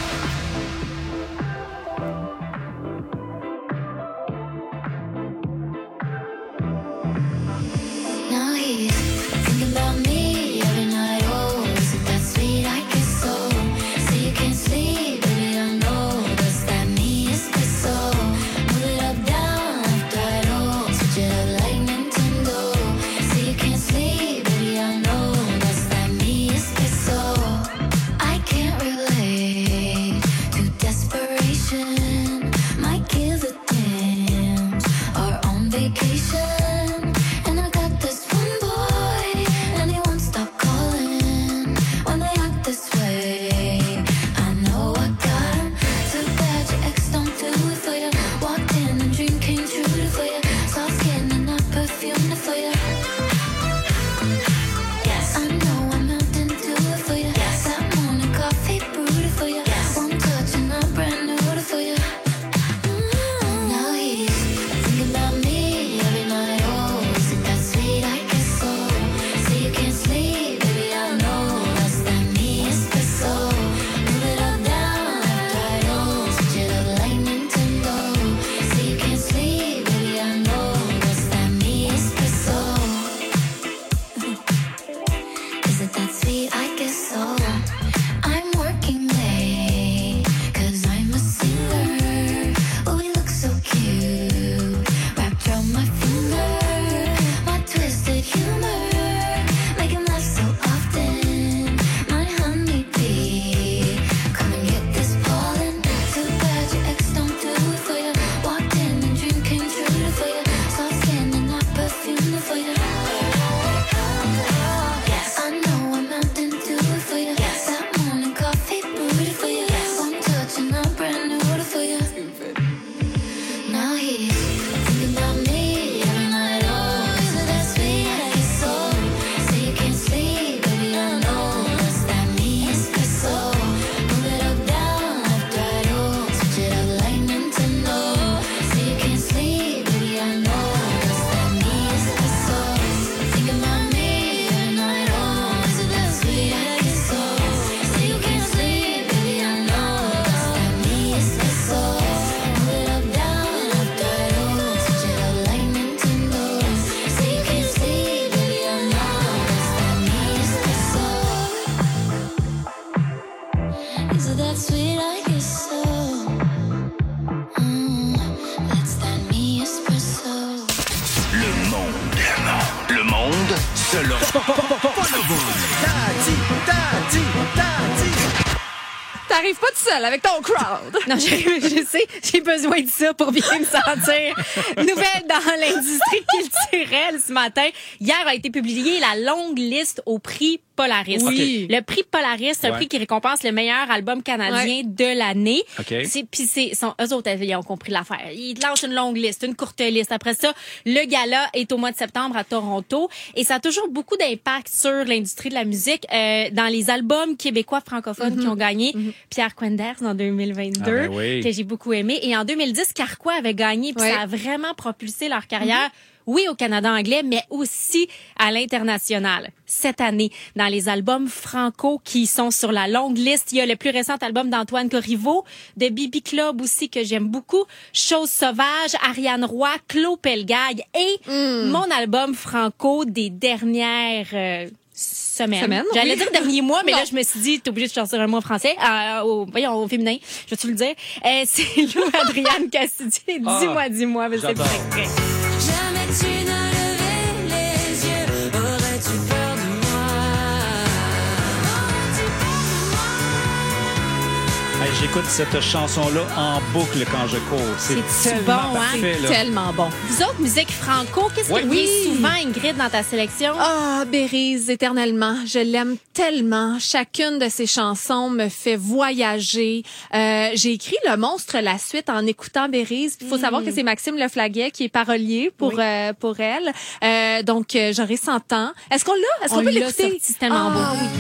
T'arrives pas tout seul avec ton crowd. Non, je sais, j'ai besoin de ça pour bien me sentir. Nouvelle dans l'industrie culturelle ce matin. Hier a été publiée la longue liste au prix Polaris. Oui. Le prix Polaris, c'est un prix qui récompense le meilleur album canadien de l'année. Eux autres, ils ont compris l'affaire. Ils te lancent une longue liste, une courte liste. Après ça, le gala est au mois de septembre à Toronto. Et ça a toujours beaucoup d'impact sur l'industrie de la musique. Dans les albums québécois francophones qui ont gagné, Pierre Quenders en 2022, que j'ai beaucoup aimé. Et en 2010, Carquois avait gagné. Puis ça a vraiment propulsé leur carrière. Oui, au Canada anglais, mais aussi à l'international. Cette année, dans les albums franco qui sont sur la longue liste, il y a le plus récent album d'Antoine Corriveau, de Bibi Club aussi, que j'aime beaucoup, Chose sauvage, Ariane Roy, Claude Pelgag et mon album franco des dernières... semaine. J'allais dire dernier mois, mais là, je me suis dit, t'es obligé de sortir un mot français, au féminin. Je vais-tu le dire? C'est Lou Adrienne Cassidy. Dis-moi, mais c'est vrai. Jamais tu n'as levé les yeux, aurais-tu peur de moi? Aurais-tu peur de moi? Hey, j'écoute cette chanson-là en boucle quand je cours. C'est tellement parfait, C'est tellement bon. Vous autres, musique franco, qu'est-ce qui revient souvent, Ingrid, dans ta sélection? Bériz, éternellement. Je l'aime tellement. Chacune de ses chansons me fait voyager. J'ai écrit Le Monstre, la suite, en écoutant Bériz. Il faut savoir que c'est Maxime Leflaguet qui est parolier pour elle. Donc, j'aurai 100 ans. Est-ce qu'on l'a? Est-ce qu'on peut l'écouter? C'est tellement beau. Oui.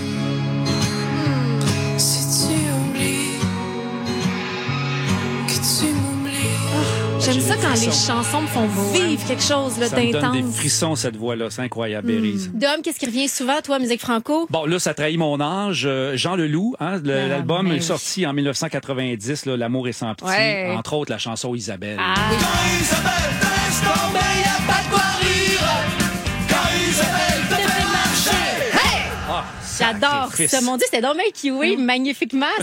Si tu oublies que tu m'oublies. J'aime ça quand les chansons me font vivre quelque chose Ça me donne des d'intense. frissons, cette voix-là. C'est incroyable, Bériz. Dom, qu'est-ce qui revient souvent, toi, musique franco? Bon, là, ça trahit mon âge. Jean Leloup, l'album est sorti en 1990, là, L'amour est sans pitié. Entre autres, la chanson Isabelle. Quand Isabelle te laisse tomber, y'a pas de quoi rire. Quand Isabelle te fait marcher. Hey! J'adore sacrifice. ça. Mon Dieu, c'était donc bien kiwi, magnifiquement. Ça,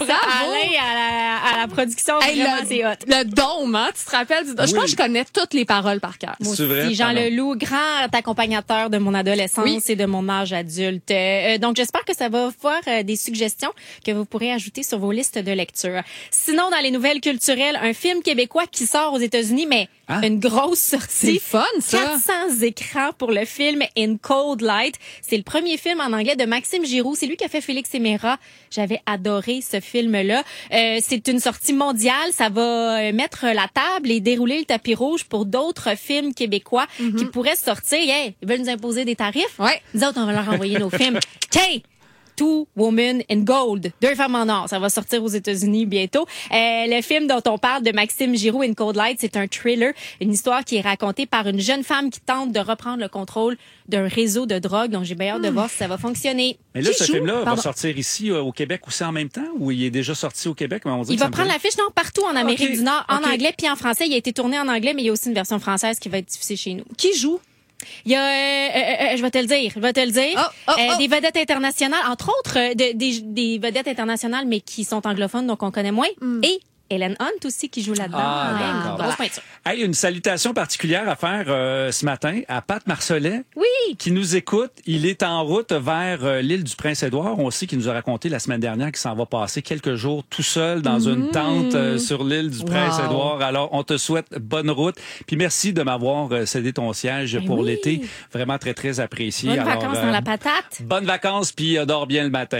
Alain, à la production, vraiment, c'est hot. Le dôme, hein? Tu te rappelles? Je pense que je connais toutes les paroles par cœur. Moi C'est vrai? aussi, Jean Pardon. Leloup, grand accompagnateur de mon adolescence et de mon âge adulte. Donc, j'espère que ça va faire des suggestions que vous pourrez ajouter sur vos listes de lecture. Sinon, dans les nouvelles culturelles, un film québécois qui sort aux États-Unis, mais une grosse sortie. C'est fun, ça. 400 écrans pour le film In Cold Light. C'est le premier film en anglais de Maxime Giroux. C'est lui qui a fait Félix et Méra. J'avais adoré ce film-là. C'est une sortie mondiale. Ça va mettre la table et dérouler le tapis rouge pour d'autres films québécois qui pourraient sortir. Hey, ils veulent nous imposer des tarifs. Nous autres, on va leur envoyer nos films. Tiens! Two Women in Gold. 2 femmes en or. Ça va sortir aux États-Unis bientôt. Le film dont on parle de Maxime Giroux, In Cold Light, c'est un thriller, une histoire qui est racontée par une jeune femme qui tente de reprendre le contrôle d'un réseau de drogue. Donc, j'ai bien hâte de voir si ça va fonctionner. Mais là, ce film-là va sortir ici au Québec aussi en même temps, ou il est déjà sorti au Québec? Mais on dit il va prendre l'affiche, non, partout en Amérique du Nord, en anglais puis en français. Il a été tourné en anglais, mais il y a aussi une version française qui va être diffusée chez nous. Qui joue? Il y a, je vais te le dire, des vedettes internationales, entre autres, des vedettes internationales, mais qui sont anglophones, donc on connaît moins. Et Helen Hunt aussi qui joue là-dedans. D'accord. Grosse peinture. Hey, une salutation particulière à faire ce matin à Pat Marcelet. Oui. Qui nous écoute. Il est en route vers l'île du Prince-Édouard. On sait qu'il nous a raconté la semaine dernière qu'il s'en va passer quelques jours tout seul dans une tente sur l'île du Prince-Édouard. Alors, on te souhaite bonne route. Puis merci de m'avoir cédé ton siège pour l'été. Vraiment très, très apprécié. Bonnes vacances dans la patate. Bonnes vacances, puis dors bien le matin.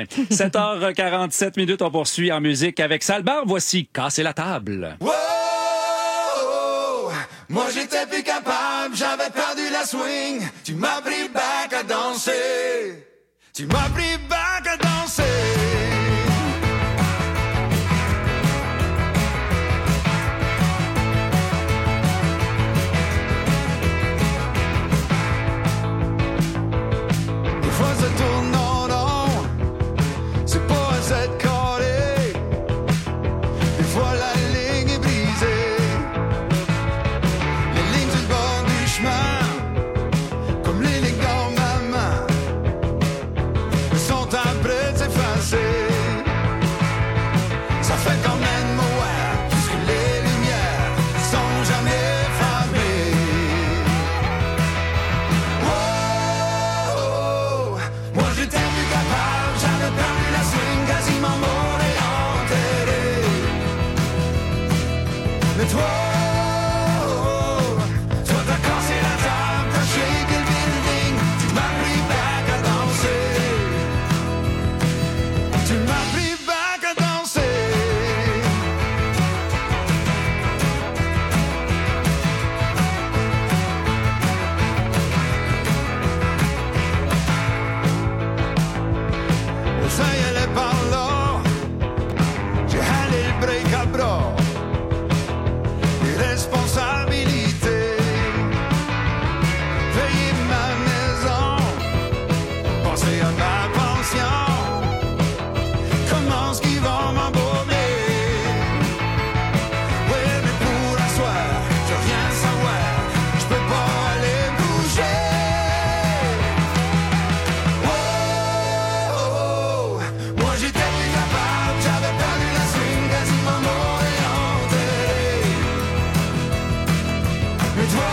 7h47, on poursuit en musique avec Salbar. Voici Casser la table. Wow, moi j'étais plus capable, j'avais perdu la swing. Tu m'as pris back à danser. Tu m'as pris back à danser. Des fois ça tourne en rond, c'est pas un set carré. Des fois la ligne est brisée, les lignes sur le bord du chemin, comme les lignes dans ma main, sont un près de s'effacer. Ça fait quand même moire, puisque les lumières sont jamais fermées. Moi j'étais plus capable, j'avais perdu la swing, quasiment mort et enterré. ça y allait par là. J'ai halé le break à bras. Les responsabilités. Payer ma maison. Penser à ma pension. Comment ce qu'ils vont m'embaumer? Ouais, mais pour la soirée, je veux rien savoir. Je peux pas aller bouger. Oh, oh, oh. Moi j'étais plus capable, j'avais perdu la swing, quasiment mort et enterré. Mais toi,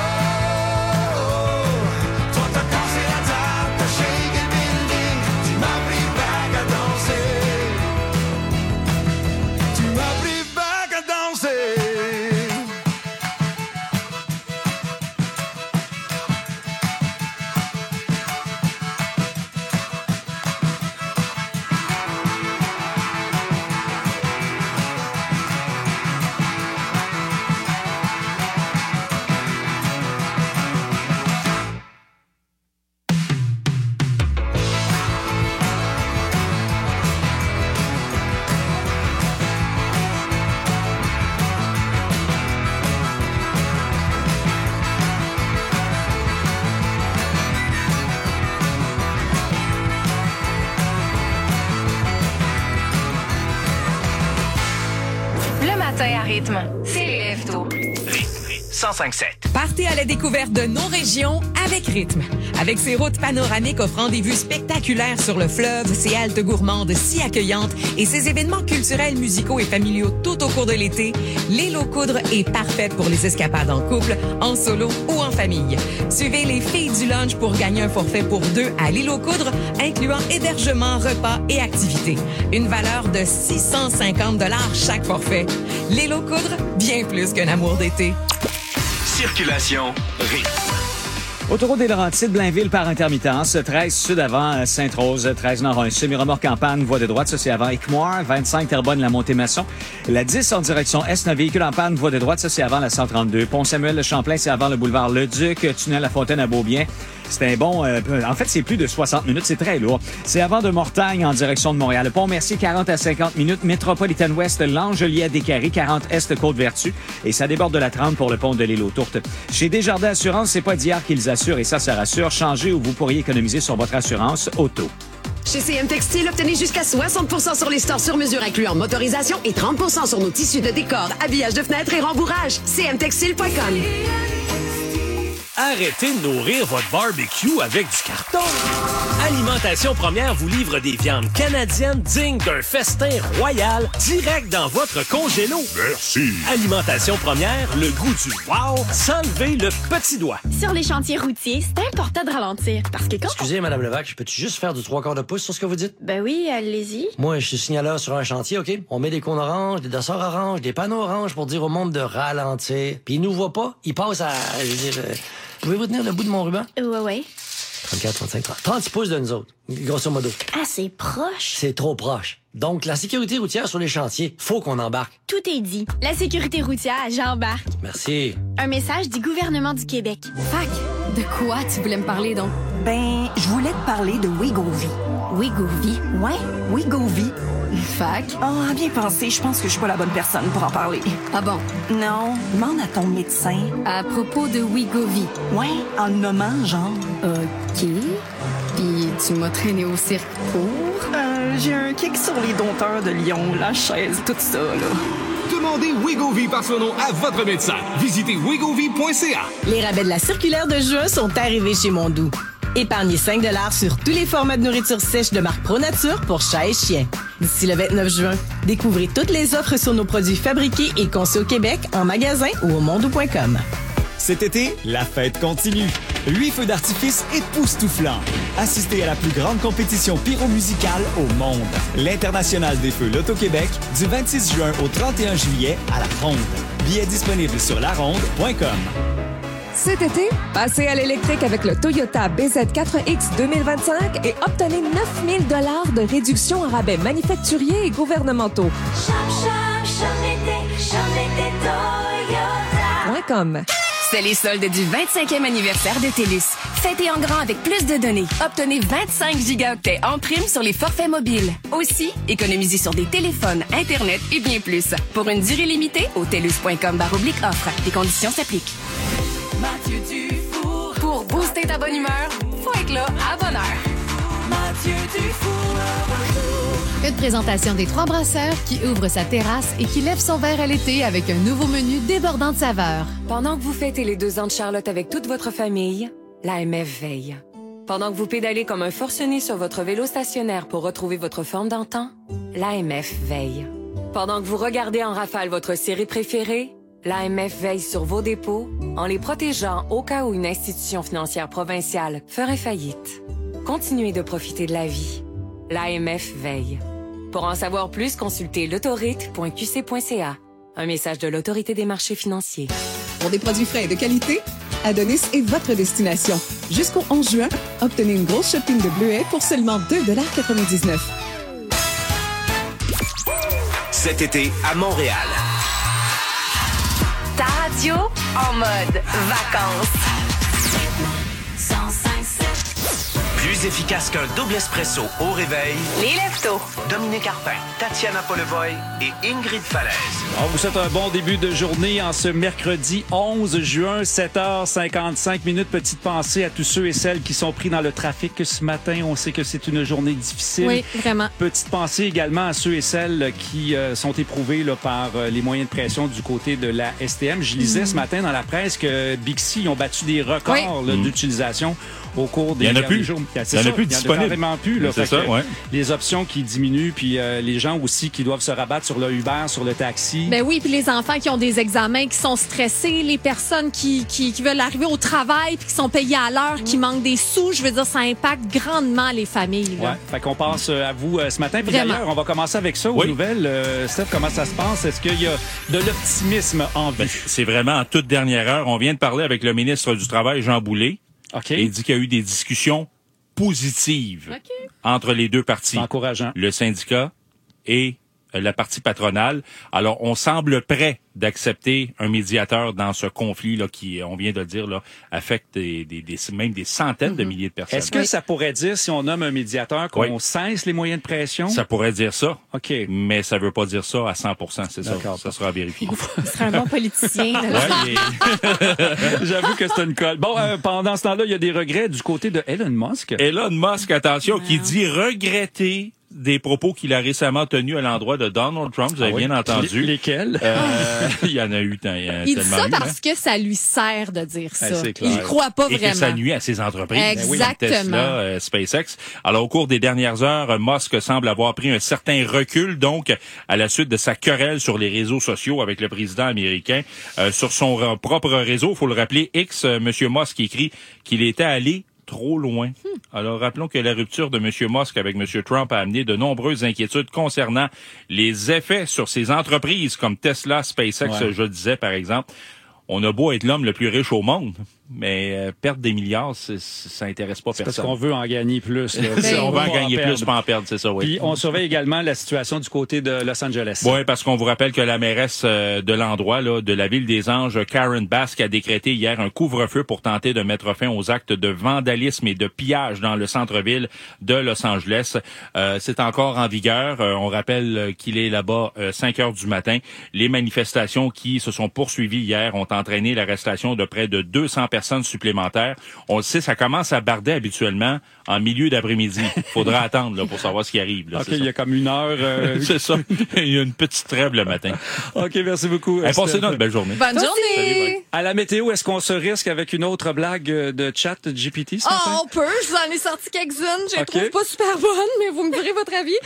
toi t'as cassé la table, t'as shaké le building, tu m'as pris back à danser. Tu m'as pris back à danser. Le matin à rythme, c'est les lève-tôt. 105.7. Partez à la découverte de nos régions avec rythme. Avec ses routes panoramiques offrant des vues spectaculaires sur le fleuve, ses haltes gourmandes si accueillantes et ses événements culturels, musicaux et familiaux tout au cours de l'été, l'île aux Coudres est parfaite pour les escapades en couple, en solo ou en famille. Suivez les filles du lunch pour gagner un forfait pour 2 à l'île aux Coudres, incluant hébergement, repas et activités. Une valeur de 650 $ chaque forfait. L'île aux Coudres, bien plus qu'un amour d'été. Circulation rythme. Autoroute des Laurentides, Blainville par intermittence, 13 sud avant Sainte-Rose, 13 nord un semi-remorque en panne, voie de droite, ça c'est avant Équimoire, 25 Terrebonne, la Montée-Maçon, la 10 en direction est, un véhicule en panne, voie de droite, ça c'est avant la 132, Pont-Samuel, le Champlain, c'est avant le boulevard Le-Duc, tunnel La Fontaine à Beaubien. C'est un bon... en fait, c'est plus de 60 minutes. C'est très lourd. C'est avant de Mortagne en direction de Montréal. Le Pont-Mercier, 40 à 50 minutes. Métropolitaine Ouest, L'Angelier à Descaries, 40 Est, Côte-Vertu. Et ça déborde de la 30 pour le pont de l'île aux Tourtes. Chez Desjardins Assurance, c'est pas d'hier qu'ils assurent et ça rassure. Changez ou vous pourriez économiser sur votre assurance auto. Chez CM Textile, obtenez jusqu'à 60% sur les stores sur mesure incluant motorisation et 30% sur nos tissus de décor, habillage de fenêtres et rembourrage. cmtextile.com. Arrêtez de nourrir votre barbecue avec du carton. Alimentation Première vous livre des viandes canadiennes dignes d'un festin royal direct dans votre congélo. Merci. Alimentation Première, le goût du wow sans lever le petit doigt. Sur les chantiers routiers, c'est important de ralentir parce que quand... Excusez, Madame Levac, peux-tu juste faire du 3/4 de pouce sur ce que vous dites? Ben oui, allez-y. Moi, je suis signaleur sur un chantier, OK? On met des cônes oranges, des dossards oranges, des panneaux oranges pour dire au monde de ralentir. Puis ils nous voient pas, ils passent à... je veux dire... pouvez-vous tenir le bout de mon ruban? Ouais. 34, 35, 30. 30 pouces de nous autres, grosso modo. Ah, c'est proche. C'est trop proche. Donc, la sécurité routière sur les chantiers, faut qu'on embarque. Tout est dit. La sécurité routière, j'embarque. Merci. Un message du gouvernement du Québec. Fac, de quoi tu voulais me parler donc? Ben, je voulais te parler de Wegovy. Wegovy? Ouais, Wegovy. Fac? Oh, à bien penser, je pense que je suis pas la bonne personne pour en parler. Ah bon? Non, demande à ton médecin. À propos de Wegovy? Ouais, en le nommant, genre. OK. Puis tu m'as traîné au cirque pour? J'ai un kick sur les dompteurs de lion, la chaise, tout ça, là. Demandez Wegovy par son nom à votre médecin. Visitez wegovy.ca. Les rabais de la circulaire de juin sont arrivés chez Mondou. Épargnez 5 $ sur tous les formats de nourriture sèche de marque ProNature pour chat et chien. D'ici le 29 juin, découvrez toutes les offres sur nos produits fabriqués et conçus au Québec, en magasin ou au mondou.com. Cet été, la fête continue. 8 feux d'artifice époustouflants. Assistez à la plus grande compétition pyromusicale au monde. L'International des Feux Loto-Québec, du 26 juin au 31 juillet à La Ronde. Billets disponibles sur laronde.com. Cet été, passez à l'électrique avec le Toyota BZ4X 2025 et obtenez 9 000 $ de réduction en rabais manufacturiers et gouvernementaux. C'est les soldes du 25e anniversaire de TELUS. Fêtez en grand avec plus de données. Obtenez 25 gigaoctets en prime sur les forfaits mobiles. Aussi, économisez sur des téléphones, Internet et bien plus. Pour une durée limitée, au telus.com/offre. Les conditions s'appliquent. Mathieu Dufour. Pour booster ta bonne humeur, faut être là à bonne heure. Mathieu Dufour. Une présentation des Trois Brasseurs qui ouvre sa terrasse et qui lève son verre à l'été avec un nouveau menu débordant de saveurs. Pendant que vous fêtez les 2 ans de Charlotte avec toute votre famille, l'AMF veille. Pendant que vous pédalez comme un forcené sur votre vélo stationnaire pour retrouver votre forme d'antan, l'AMF veille. Pendant que vous regardez en rafale votre série préférée, l'AMF veille sur vos dépôts en les protégeant au cas où une institution financière provinciale ferait faillite. Continuez de profiter de la vie. L'AMF veille. Pour en savoir plus, consultez l'autorite.qc.ca. Un message de l'Autorité des marchés financiers. Pour des produits frais et de qualité, Adonis est votre destination. Jusqu'au 11 juin, obtenez une grosse shopping de bleuets pour seulement 2,99 $. Cet été à Montréal. Ta radio en mode vacances. 105.7. Plus efficace qu'un double espresso au réveil. Les Leftos. Dominique Arpin, Tatiana Polevoy et Ingrid Falaise. On vous souhaite un bon début de journée en ce mercredi 11 juin, 7h55 minutes. Petite pensée à tous ceux et celles qui sont pris dans le trafic ce matin. On sait que c'est une journée difficile. Oui, vraiment. Petite pensée également à ceux et celles qui sont éprouvés là, par les moyens de pression du côté de la STM. Je lisais ce matin dans la presse que Bixi ont battu des records là, d'utilisation au cours des derniers jours. Il n'y en a plus disponible. Carrément plus. Là, c'est ça, ouais. Les options qui diminuent, puis les gens aussi qui doivent se rabattre sur le Uber, sur le taxi. Ben oui, puis les enfants qui ont des examens, qui sont stressés, les personnes qui veulent arriver au travail puis qui sont payées à l'heure, qui manquent des sous, je veux dire, ça impacte grandement les familles. Là. Ouais, fait qu'on passe à vous ce matin. Puis Vraiment. d'ailleurs, on va commencer avec ça aux nouvelles. Steph, comment ça se passe? Est-ce qu'il y a de l'optimisme en vue? C'est vraiment en toute dernière heure. On vient de parler avec le ministre du Travail, Jean Boulet. Okay. Et il dit qu'il y a eu des discussions positives entre les deux parties. Encourageant. Le syndicat et la partie patronale. Alors, on semble prêt d'accepter un médiateur dans ce conflit là qui, on vient de le dire, là, affecte même des centaines de milliers de personnes. Est-ce que ça pourrait dire, si on nomme un médiateur, qu'on cesse les moyens de pression? Ça pourrait dire ça. OK. Mais ça veut pas dire ça à 100%, c'est ça. Ça sera vérifié. Ce serait un bon politicien. J'avoue que c'est une colle. Bon, pendant ce temps-là, il y a des regrets du côté de Elon Musk. Elon Musk, attention, qui dit regretter des propos qu'il a récemment tenus à l'endroit de Donald Trump. Vous avez bien entendu. Lesquels? Il y en a eu il dit ça parce que ça lui sert de dire ça. C'est clair. Il croit pas et vraiment. Que ça nuit à ses entreprises. Exactement. Tesla, SpaceX. Alors, au cours des dernières heures, Musk semble avoir pris un certain recul, donc, à la suite de sa querelle sur les réseaux sociaux avec le président américain. Sur son propre réseau, il faut le rappeler, X, M. Musk écrit qu'il était allé trop loin. Alors, rappelons que la rupture de M. Musk avec M. Trump a amené de nombreuses inquiétudes concernant les effets sur ces entreprises comme Tesla, SpaceX, je le disais, par exemple. On a beau être l'homme le plus riche au monde, mais perdre des milliards, ça intéresse pas personne. Parce qu'on veut en gagner plus. On veut en gagner plus, pas en perdre, c'est ça, oui. Puis on surveille également la situation du côté de Los Angeles. Oui, parce qu'on vous rappelle que la mairesse de l'endroit, là, de la ville des Anges, Karen Bass, a décrété hier un couvre-feu pour tenter de mettre fin aux actes de vandalisme et de pillage dans le centre-ville de Los Angeles. C'est encore en vigueur. On rappelle qu'il est là-bas 5 heures du matin. Les manifestations qui se sont poursuivies hier ont entraîné l'arrestation de près de 200 personnes supplémentaires. On le sait, ça commence à barder habituellement en milieu d'après-midi. Faudra attendre là, pour savoir ce qui arrive. Là, OK, il y a comme une heure. C'est ça. Il y a une petite trêve le matin. OK, merci beaucoup. Passez-nous une belle journée. Bonne journée. Salut, à la météo, est-ce qu'on se risque avec une autre blague de chat GPT ce matin? On peut. Je vous en ai sorti quelques-unes. Je les trouve pas super bonnes, mais vous me direz votre avis.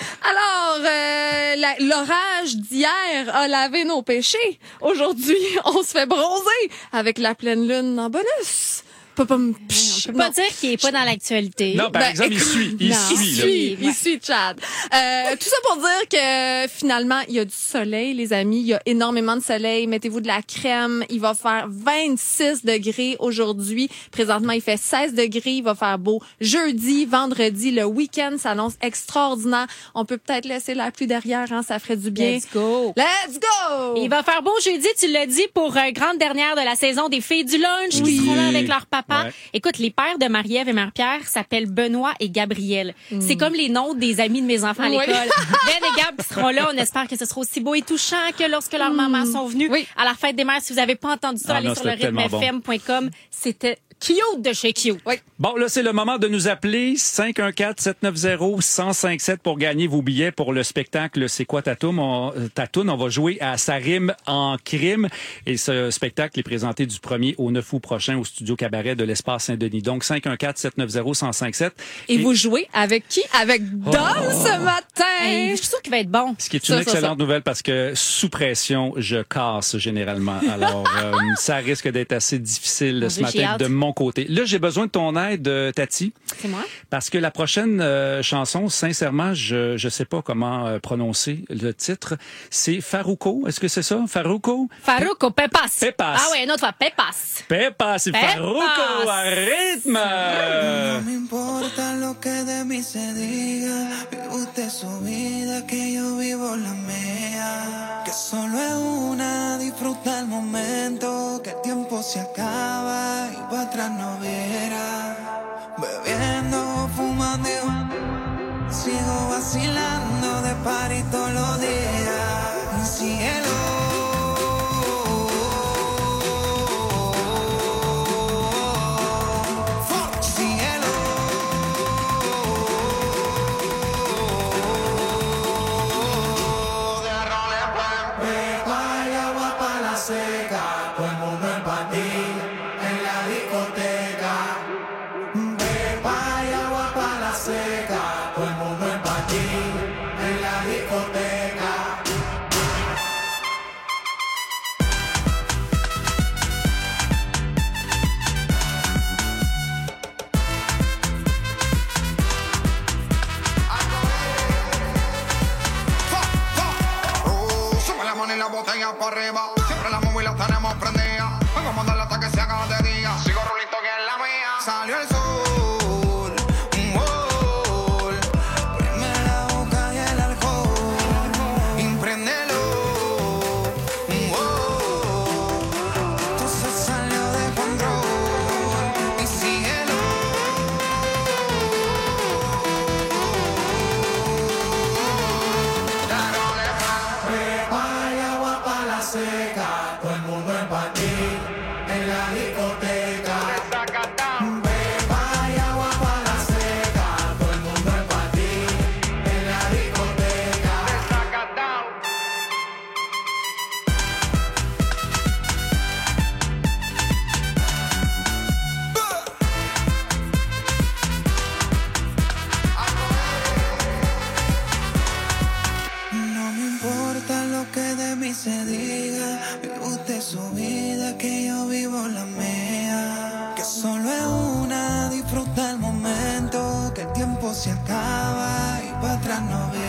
Alors, l'orage d'hier a lavé nos péchés. Aujourd'hui, on se fait bronzer avec la pleine lune en bonus. On peut pas dire qu'il est pas dans l'actualité. Non, par exemple, il suit Chad. Tout ça pour dire que finalement, il y a du soleil, les amis. Il y a énormément de soleil. Mettez-vous de la crème. Il va faire 26 degrés aujourd'hui. Présentement, il fait 16 degrés. Il va faire beau jeudi, vendredi. Le week-end s'annonce extraordinaire. On peut peut-être laisser la pluie derrière, hein, ça ferait du bien. Let's go! Let's go! Il va faire beau jeudi, tu l'as dit, pour grande dernière de la saison des filles du lunch qui seront là avec leur papa papa. Ouais. Écoute, les pères de Marie-Ève et Marie-Pierre s'appellent Benoît et Gabriel. C'est comme les noms des amis de mes enfants à l'école. Ben et Gab qui seront là. On espère que ce sera aussi beau et touchant que lorsque leurs mamans sont venues à la fête des mères. Si vous n'avez pas entendu ça, allez sur le rythmefm.com. C'était cute de chez Cute. Bon, là, c'est le moment de nous appeler 514-790-1057 pour gagner vos billets pour le spectacle C'est quoi ta toune? On va jouer à Ça rime en crime. Et ce spectacle est présenté du 1er au 9 août prochain au Studio Cabaret de l'Espace Saint-Denis. Donc, 514-790-1057. Et vous jouez avec qui? Avec Dom ce matin! Hey, je suis sûre qu'il va être bon. Ce qui est une excellente nouvelle parce que sous pression, je casse généralement. Alors, ça risque d'être assez difficile ce matin de mon côté. Là, j'ai besoin de ton aide, Tati. C'est moi. Parce que la prochaine chanson, sincèrement, je sais pas comment prononcer le titre. C'est Farruko. Est-ce que c'est ça? Farruko? Farruko, Pepas. Pepas. Ah ouais, une autre fois, Pepas. Pepas y Farruko à rythme. No me importa lo que de mí se diga. Vive usted su vida, que yo vivo la mía. Que solo es una, disfruta el momento. Que el tiempo se acaba y para atrás no viera. Bebiendo, fumando, sigo vacilando de party todos los días. Cielo. Botella para arriba, siempre la móvil la tenemos prendida. Vengo a mandarle hasta que se haga de día. Sigo rulito que es la mía. Salió el sol, prende la boca y el alcohol, impréndelo. Esto se salió de control y síguelo. Seca, todo el mundo en patí, en la discoteca. Beba y agua para la seca, todo el mundo en patí, en la discoteca. No me importa lo que de mí se diga, vive usted su vida, que yo vivo la mía. Que solo es una, disfruta el momento, que el tiempo se acaba y para atrás no viene.